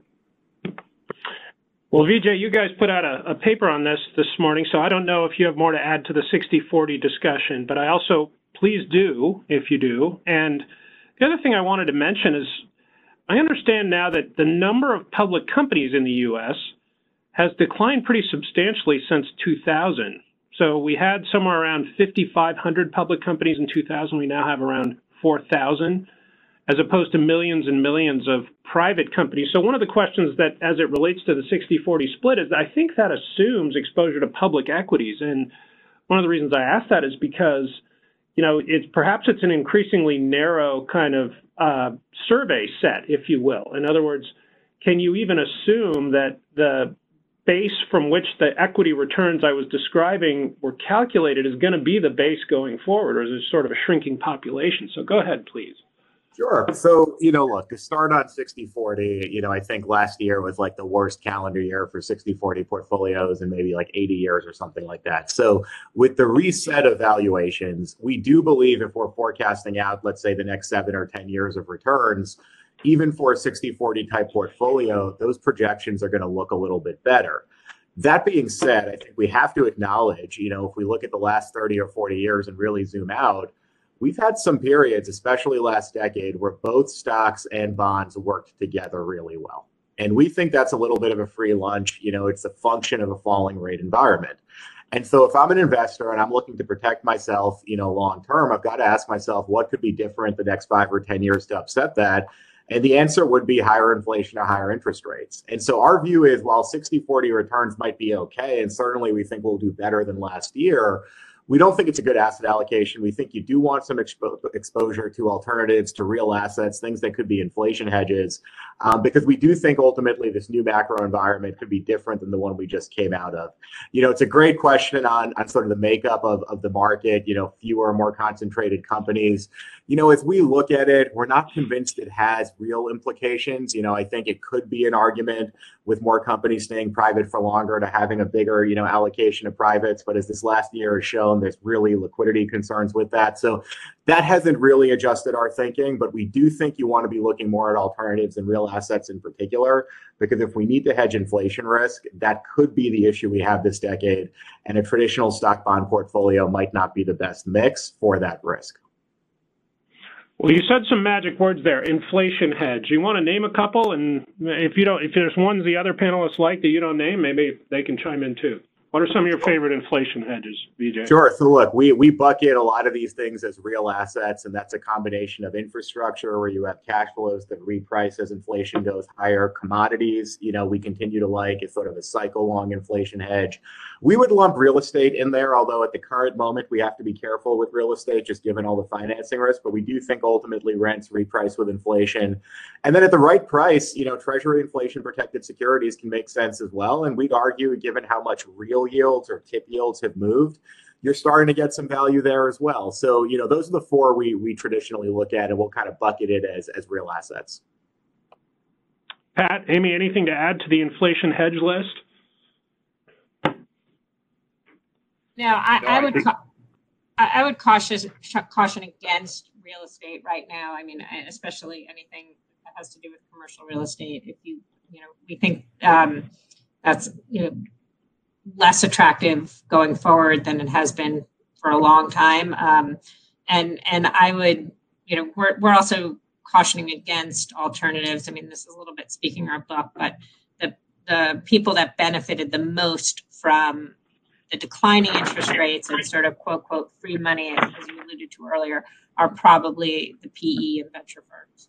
Well, Vijay, you guys put out a paper on this morning, so I don't know if you have more to add to the 60-40 discussion, but I also, please do, if you do. And the other thing I wanted to mention is I understand now that the number of public companies in the U.S. has declined pretty substantially since 2000. So we had somewhere around 5,500 public companies in 2000. We now have around 4,000, as opposed to millions and millions of private companies. So one of the questions that, as it relates to the 60-40 split, is I think that assumes exposure to public equities. And one of the reasons I ask that is because, perhaps it's an increasingly narrow kind of survey set, if you will. In other words, can you even assume that the base from which the equity returns I was describing were calculated is going to be the base going forward, or is it sort of a shrinking population? So go ahead, please. Sure. So, look, to start on 60-40, I think last year was like the worst calendar year for 60-40 portfolios in maybe like 80 years or something like that. So with the reset of valuations, we do believe if we're forecasting out, let's say, the next 7 or 10 years of returns, even for a 60-40 type portfolio, those projections are going to look a little bit better. That being said, I think we have to acknowledge, if we look at the last 30 or 40 years and really zoom out, we've had some periods, especially last decade, where both stocks and bonds worked together really well. And we think that's a little bit of a free lunch. It's a function of a falling rate environment. And so if I'm an investor and I'm looking to protect myself, long term, I've got to ask myself, what could be different the next 5 or 10 years to upset that? And the answer would be higher inflation or higher interest rates. And so our view is, while 60-40 returns might be okay, and certainly we think we'll do better than last year, we don't think it's a good asset allocation. We think you do want some exposure to alternatives, to real assets, things that could be inflation hedges, because we do think ultimately this new macro environment could be different than the one we just came out of. It's a great question on sort of the makeup of the market, fewer, more concentrated companies. As we look at it, we're not convinced it has real implications. I think it could be an argument with more companies staying private for longer to having a bigger, allocation of privates. But as this last year has shown, there's really liquidity concerns with that. So that hasn't really adjusted our thinking, but we do think you want to be looking more at alternatives and real assets in particular, because if we need to hedge inflation risk, that could be the issue we have this decade. And a traditional stock bond portfolio might not be the best mix for that risk. Well, you said some magic words there, inflation hedge. You want to name a couple? And if there's ones the other panelists like that you don't name, maybe they can chime in too. What are some of your favorite inflation hedges, Vijay? Sure. So look, we bucket a lot of these things as real assets, and that's a combination of infrastructure where you have cash flows that reprice as inflation goes higher. Commodities, we continue to like. It's sort of a cycle-long inflation hedge. We would lump real estate in there, although at the current moment we have to be careful with real estate just given all the financing risk. But we do think ultimately rents reprice with inflation. And then at the right price, Treasury inflation protected securities can make sense as well. And we'd argue, given how much real yields or tip yields have moved, you're starting to get some value there as well. So, those are the 4 we traditionally look at, and we'll kind of bucket it as real assets. Pat, Amy, anything to add to the inflation hedge list? No, I would caution against real estate right now. I mean, especially anything that has to do with commercial real estate. If we think that's less attractive going forward than it has been for a long time. And I would, we're also cautioning against alternatives. I mean, this is a little bit speaking our book, but the people that benefited the most from the declining interest rates and sort of quote, quote, free money, as you alluded to earlier, are probably the PE and venture firms.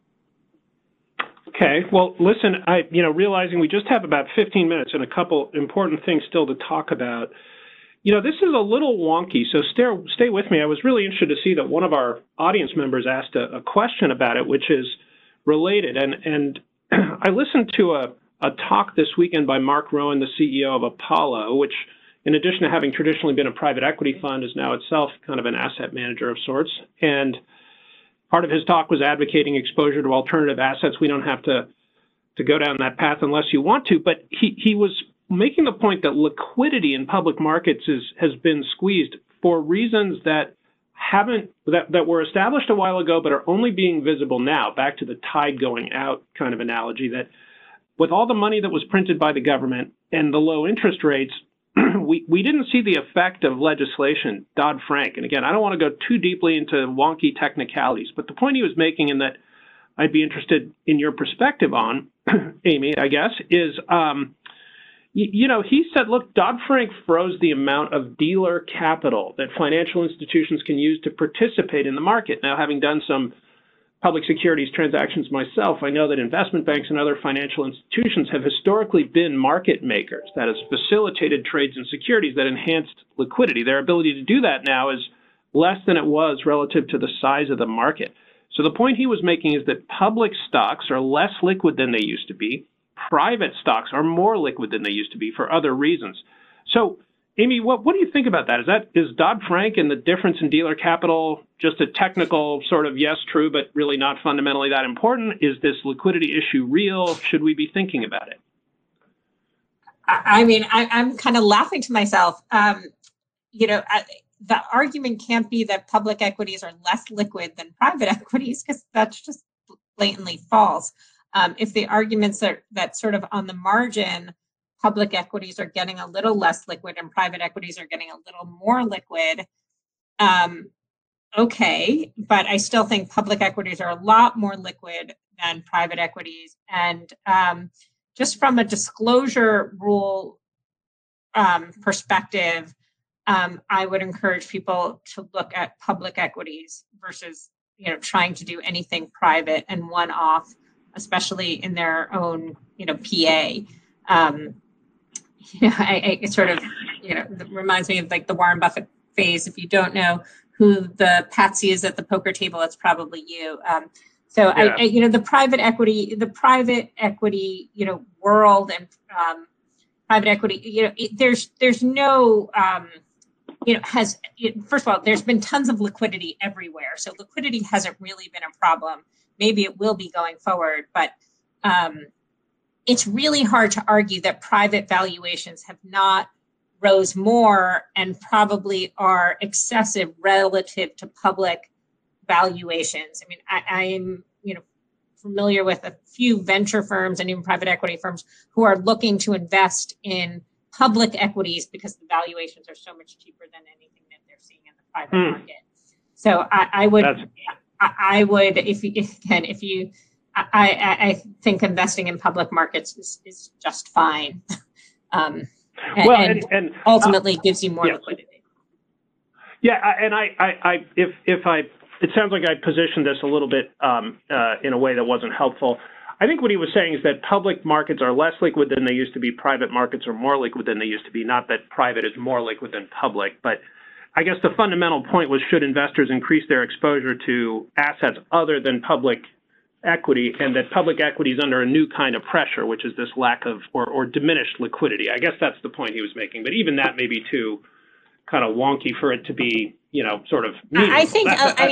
Okay. Well, listen, realizing we just have about 15 minutes and a couple important things still to talk about. This is a little wonky, so stay with me. I was really interested to see that one of our audience members asked a question about it, which is related. And I listened to a talk this weekend by Mark Rowan, the CEO of Apollo, which, in addition to having traditionally been a private equity fund, is now itself kind of an asset manager of sorts. And part of his talk was advocating exposure to alternative assets. We don't have to go down that path unless you want to, but he was making the point that liquidity in public markets has been squeezed for reasons that were established a while ago, but are only being visible now. Back to the tide going out kind of analogy, that with all the money that was printed by the government and the low interest rates, we didn't see the effect of legislation, Dodd-Frank. And again, I don't want to go too deeply into wonky technicalities, but the point he was making, and that I'd be interested in your perspective on, Amy, I guess, is, he said, look, Dodd-Frank froze the amount of dealer capital that financial institutions can use to participate in the market. Now, having done some public securities transactions myself, I know that investment banks and other financial institutions have historically been market makers. That has facilitated trades in securities that enhanced liquidity. Their ability to do that now is less than it was relative to the size of the market. So the point he was making is that public stocks are less liquid than they used to be. Private stocks are more liquid than they used to be for other reasons. So, Amy, what do you think about that? Is Dodd-Frank and the difference in dealer capital just a technical sort of yes, true, but really not fundamentally that important? Is this liquidity issue real? Should we be thinking about it? I mean, I'm kind of laughing to myself. The argument can't be that public equities are less liquid than private equities, because that's just blatantly false. If the arguments are that sort of on the margin, public equities are getting a little less liquid and private equities are getting a little more liquid, okay, but I still think public equities are a lot more liquid than private equities. And just from a disclosure rule perspective, I would encourage people to look at public equities versus trying to do anything private and one-off, especially in their own PA. It sort of reminds me of like the Warren Buffett phase. If you don't know who the patsy is at the poker table, it's probably you. So yeah. The private equity world and private equity, there's no first of all, there's been tons of liquidity everywhere. So liquidity hasn't really been a problem. Maybe it will be going forward, but it's really hard to argue that private valuations have not rose more and probably are excessive relative to public valuations. I mean, I'm familiar with a few venture firms and even private equity firms who are looking to invest in public equities because the valuations are so much cheaper than anything that they're seeing in the private market. So I think investing in public markets is just fine, and ultimately gives you more liquidity. Yeah, and it sounds like I positioned this a little bit in a way that wasn't helpful. I think what he was saying is that public markets are less liquid than they used to be. Private markets are more liquid than they used to be. Not that private is more liquid than public, but I guess the fundamental point was, should investors increase their exposure to assets other than public equity, and that public equity is under a new kind of pressure, which is this lack of or diminished liquidity. I guess that's the point he was making. But even that may be too kind of wonky for it to be, sort of meaningful. I think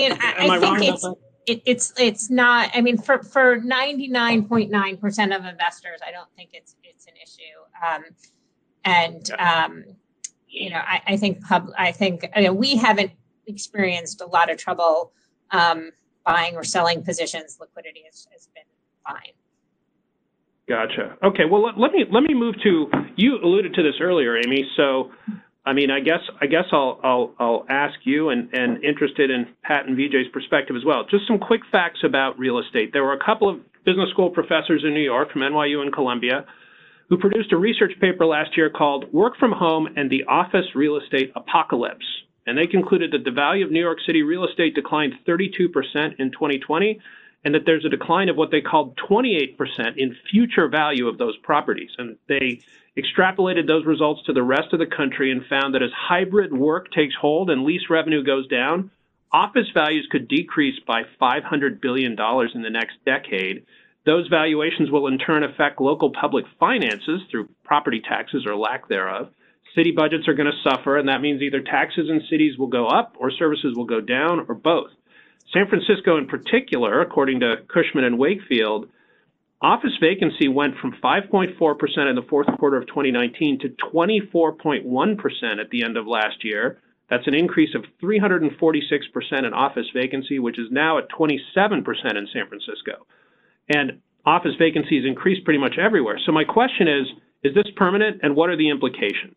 it's not. I mean, for 99.9% of investors, I don't think it's an issue. I think we haven't experienced a lot of trouble buying or selling positions. Liquidity has been fine. Gotcha. Okay. Well, let me move to, you alluded to this earlier, Amy. So, I mean, I guess I'll ask you, and interested in Pat and Vijay's perspective as well. Just some quick facts about real estate. There were a couple of business school professors in New York from NYU and Columbia who produced a research paper last year called Work from Home and the Office Real Estate Apocalypse. And they concluded that the value of New York City real estate declined 32% in 2020, and that there's a decline of what they called 28% in future value of those properties. And they extrapolated those results to the rest of the country and found that as hybrid work takes hold and lease revenue goes down, office values could decrease by $500 billion in the next decade. Those valuations will in turn affect local public finances through property taxes or lack thereof. City budgets are going to suffer, and that means either taxes in cities will go up or services will go down or both. San Francisco in particular, according to Cushman and Wakefield, office vacancy went from 5.4% in the fourth quarter of 2019 to 24.1% at the end of last year. That's an increase of 346% in office vacancy, which is now at 27% in San Francisco. And office vacancies increased pretty much everywhere. So my question is this permanent, and what are the implications?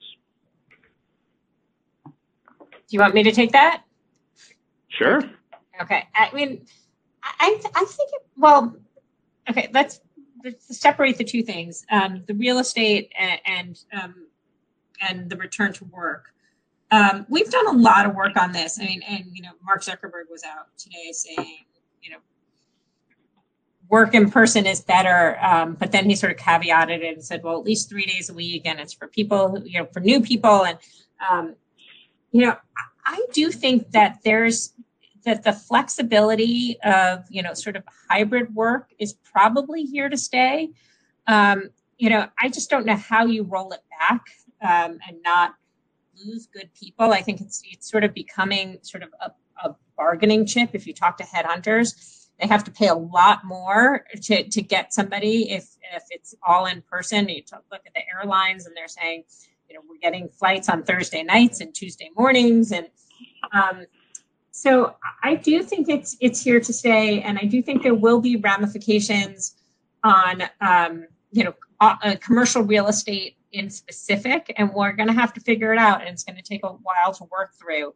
Do you want me to take that? Sure. Okay. I mean, I think, well, okay, let's separate the two things, the real estate and the return to work. We've done a lot of work on this. I mean, and, Mark Zuckerberg was out today saying, work in person is better. But then he sort of caveated it and said, well, at least 3 days a week. And it's for people, for new people. And, I do think that that the flexibility of, sort of hybrid work is probably here to stay. I just don't know how you roll it back and not lose good people. I think it's sort of becoming sort of a bargaining chip. If you talk to headhunters, they have to pay a lot more to get somebody if it's all in person. You look at the airlines and they're saying, we're getting flights on Thursday nights and Tuesday mornings. And so I do think it's here to stay. And I do think there will be ramifications on, commercial real estate in specific. And we're going to have to figure it out. And it's going to take a while to work through.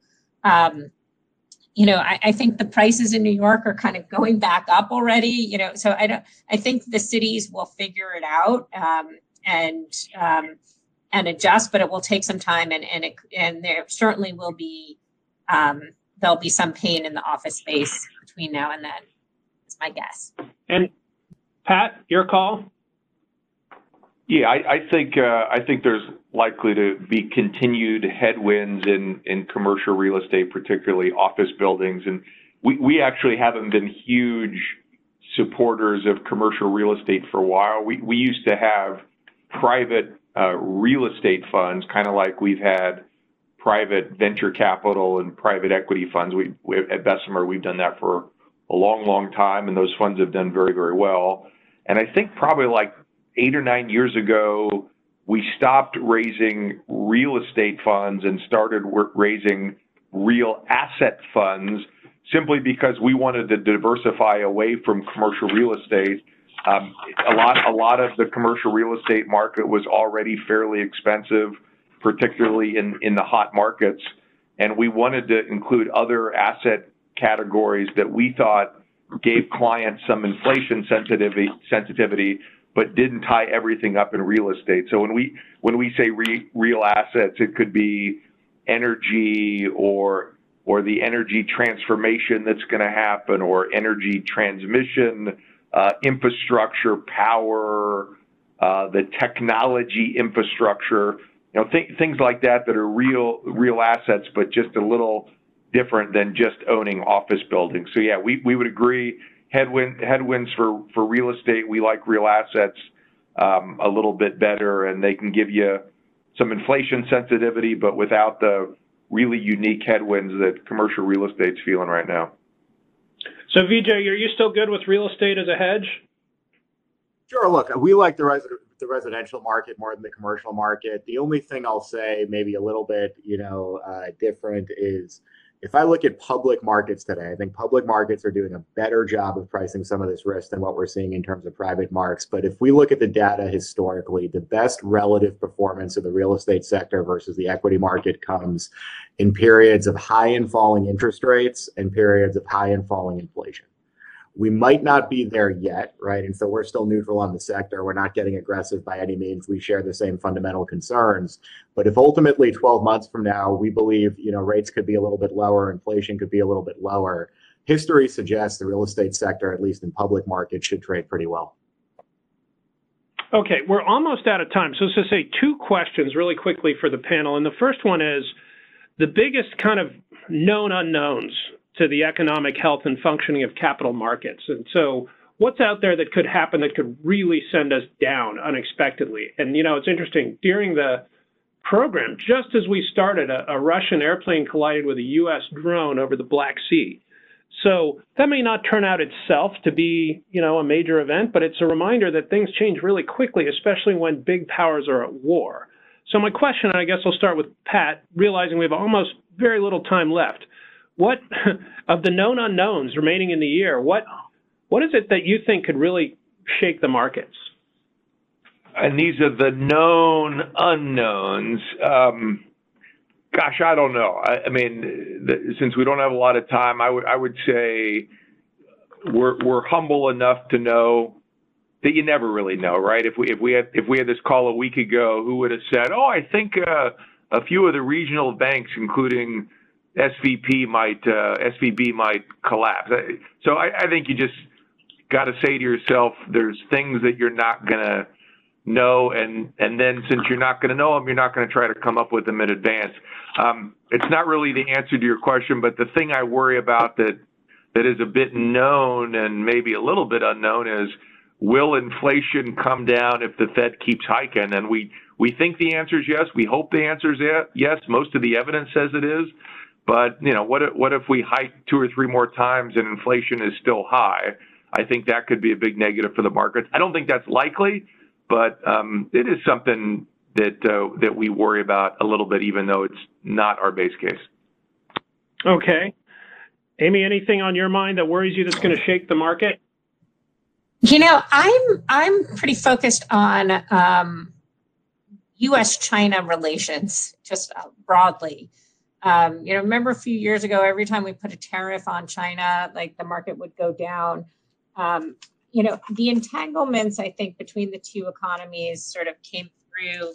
I think the prices in New York are kind of going back up already, so I think the cities will figure it out and adjust, but it will take some time and there certainly will be, there'll be some pain in the office space between now and then, is my guess. And Pat, your call? Yeah, I think there's likely to be continued headwinds in commercial real estate, particularly office buildings. And we actually haven't been huge supporters of commercial real estate for a while. We used to have private real estate funds, kind of like we've had private venture capital and private equity funds. We at Bessemer, we've done that for a long, long time, and those funds have done very, very well. And I think probably like 8 or 9 years ago, we stopped raising real estate funds and started raising real asset funds simply because we wanted to diversify away from commercial real estate. A lot of the commercial real estate market was already fairly expensive, particularly in the hot markets. And we wanted to include other asset categories that we thought gave clients some inflation sensitivity, but didn't tie everything up in real estate. So when we say real assets, it could be energy or the energy transformation that's going to happen, or energy transmission, infrastructure, power, the technology infrastructure, things like that are real assets, but just a little different than just owning office buildings. So yeah, we would agree. Headwinds for real estate. We like real assets a little bit better, and they can give you some inflation sensitivity, but without the really unique headwinds that commercial real estate's feeling right now. So Vijay, are you still good with real estate as a hedge? Sure. Look, we like the residential market more than the commercial market. The only thing I'll say maybe a little bit, different is, If I look at public markets today, I think public markets are doing a better job of pricing some of this risk than what we're seeing in terms of private marks. But if we look at the data historically, the best relative performance of the real estate sector versus the equity market comes in periods of high and falling interest rates and periods of high and falling inflation. We might not be there yet, right? And so we're still neutral on the sector. We're not getting aggressive by any means. We share the same fundamental concerns. But if ultimately 12 months from now, we believe, rates could be a little bit lower, inflation could be a little bit lower, history suggests the real estate sector, at least in public markets, should trade pretty well. Okay, we're almost out of time. So let's just say two questions really quickly for the panel. And the first one is the biggest kind of known unknowns to the economic health and functioning of capital markets. And so what's out there that could happen that could really send us down unexpectedly? And, it's interesting. During the program, just as we started, a Russian airplane collided with a U.S. drone over the Black Sea. So that may not turn out itself to be, a major event, but it's a reminder that things change really quickly, especially when big powers are at war. So my question, and I guess I'll start with Pat, realizing we have almost very little time left. What of the known unknowns remaining in the year, what is it that you think could really shake the markets? And these are the known unknowns. Gosh, I don't know. I mean, since we don't have a lot of time, I would say we're humble enough to know that you never really know, right? If we had this call a week ago, who would have said, "Oh, I think a few of the regional banks, including SVB might collapse." So I think you just got to say to yourself, there's things that you're not going to know. And then since you're not going to know them, you're not going to try to come up with them in advance. It's not really the answer to your question, but the thing I worry about that is a bit known and maybe a little bit unknown is, will inflation come down if the Fed keeps hiking? And we think the answer is yes. We hope the answer is yes. Most of the evidence says it is. But, what if we hike 2 or 3 more times and inflation is still high? I think that could be a big negative for the markets. I don't think that's likely, but it is something that we worry about a little bit, even though it's not our base case. Okay. Amy, anything on your mind that worries you that's going to shake the market? I'm pretty focused on U.S.-China relations, just broadly. Remember a few years ago, every time we put a tariff on China, like the market would go down. The entanglements, I think, between the two economies sort of came through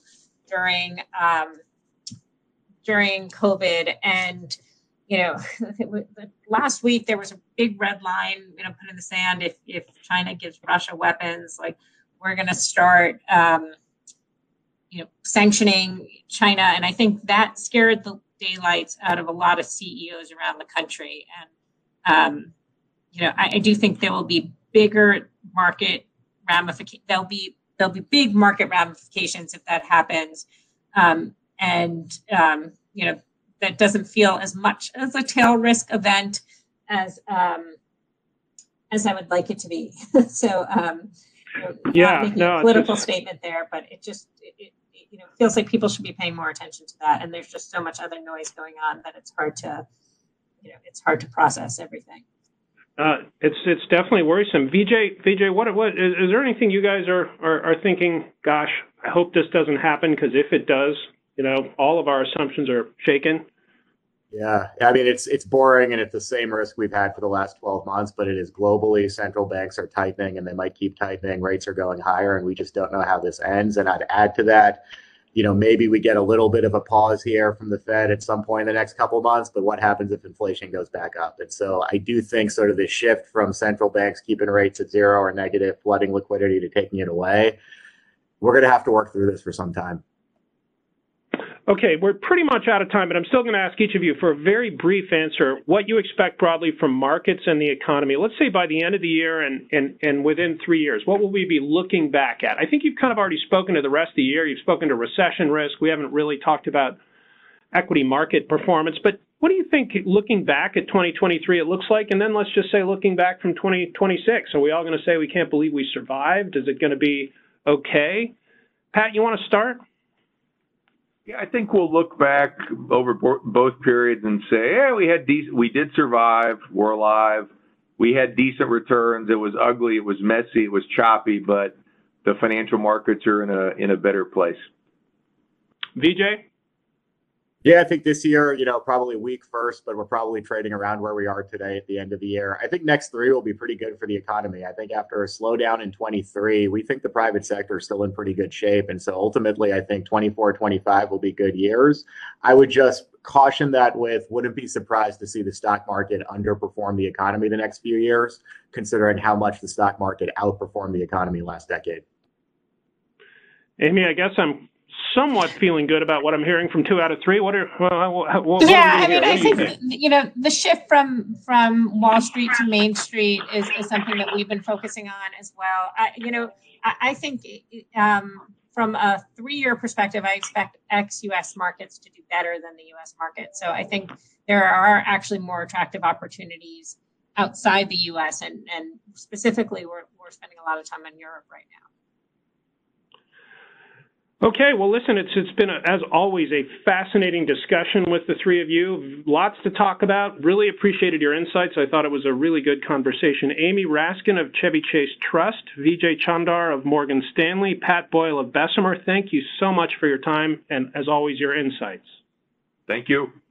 during COVID. And, last week there was a big red line, put in the sand. If China gives Russia weapons, like we're going to start, sanctioning China. And I think that scared the daylights out of a lot of CEOs around the country. And, I do think there will be bigger market ramifications. There'll be big market ramifications if that happens. That doesn't feel as much as a tail risk event as I would like it to be. So, not making a political statement there, but it feels like people should be paying more attention to that. And there's just so much other noise going on that it's hard to process everything. It's definitely worrisome. VJ, what is there anything you guys are thinking? Gosh, I hope this doesn't happen, because if it does, all of our assumptions are shaken. Yeah, I mean, it's boring, and it's the same risk we've had for the last 12 months, but it is globally. Central banks are tightening, and they might keep tightening. Rates are going higher, and we just don't know how this ends. And I'd add to that, maybe we get a little bit of a pause here from the Fed at some point in the next couple of months, but what happens if inflation goes back up? And so I do think sort of the shift from central banks keeping rates at 0 or negative, flooding liquidity, to taking it away, we're going to have to work through this for some time. Okay, we're pretty much out of time, but I'm still going to ask each of you for a very brief answer what you expect broadly from markets and the economy. Let's say by the end of the year and within 3 years, what will we be looking back at? I think you've kind of already spoken to the rest of the year. You've spoken to recession risk. We haven't really talked about equity market performance, but what do you think looking back at 2023 it looks like? And then let's just say looking back from 2026, are we all going to say we can't believe we survived? Is it going to be okay? Pat, you want to start? Yeah, I think we'll look back over both periods and say, yeah, we did survive. We're alive. We had decent returns. It was ugly. It was messy. It was choppy, but the financial markets are in a better place. VJ? Yeah, I think this year, probably week first, but we're probably trading around where we are today at the end of the year. I think next three will be pretty good for the economy. I think after a slowdown in 23, we think the private sector is still in pretty good shape. And so ultimately, I think 24, 25 will be good years. I would just caution that wouldn't be surprised to see the stock market underperform the economy the next few years, considering how much the stock market outperformed the economy last decade. Amy, I guess I'm somewhat feeling good about what I'm hearing from 2 out of 3. I think the shift from Wall Street to Main Street is something that we've been focusing on as well. I think from a 3-year perspective, I expect ex-US markets to do better than the US market. So I think there are actually more attractive opportunities outside the US, and specifically we're spending a lot of time in Europe right now. Okay, well, listen, it's been, as always, a fascinating discussion with the three of you. Lots to talk about. Really appreciated your insights. I thought it was a really good conversation. Amy Raskin of Chevy Chase Trust, Vijay Chandar of Morgan Stanley, Pat Boyle of Bessemer, thank you so much for your time and, as always, your insights. Thank you.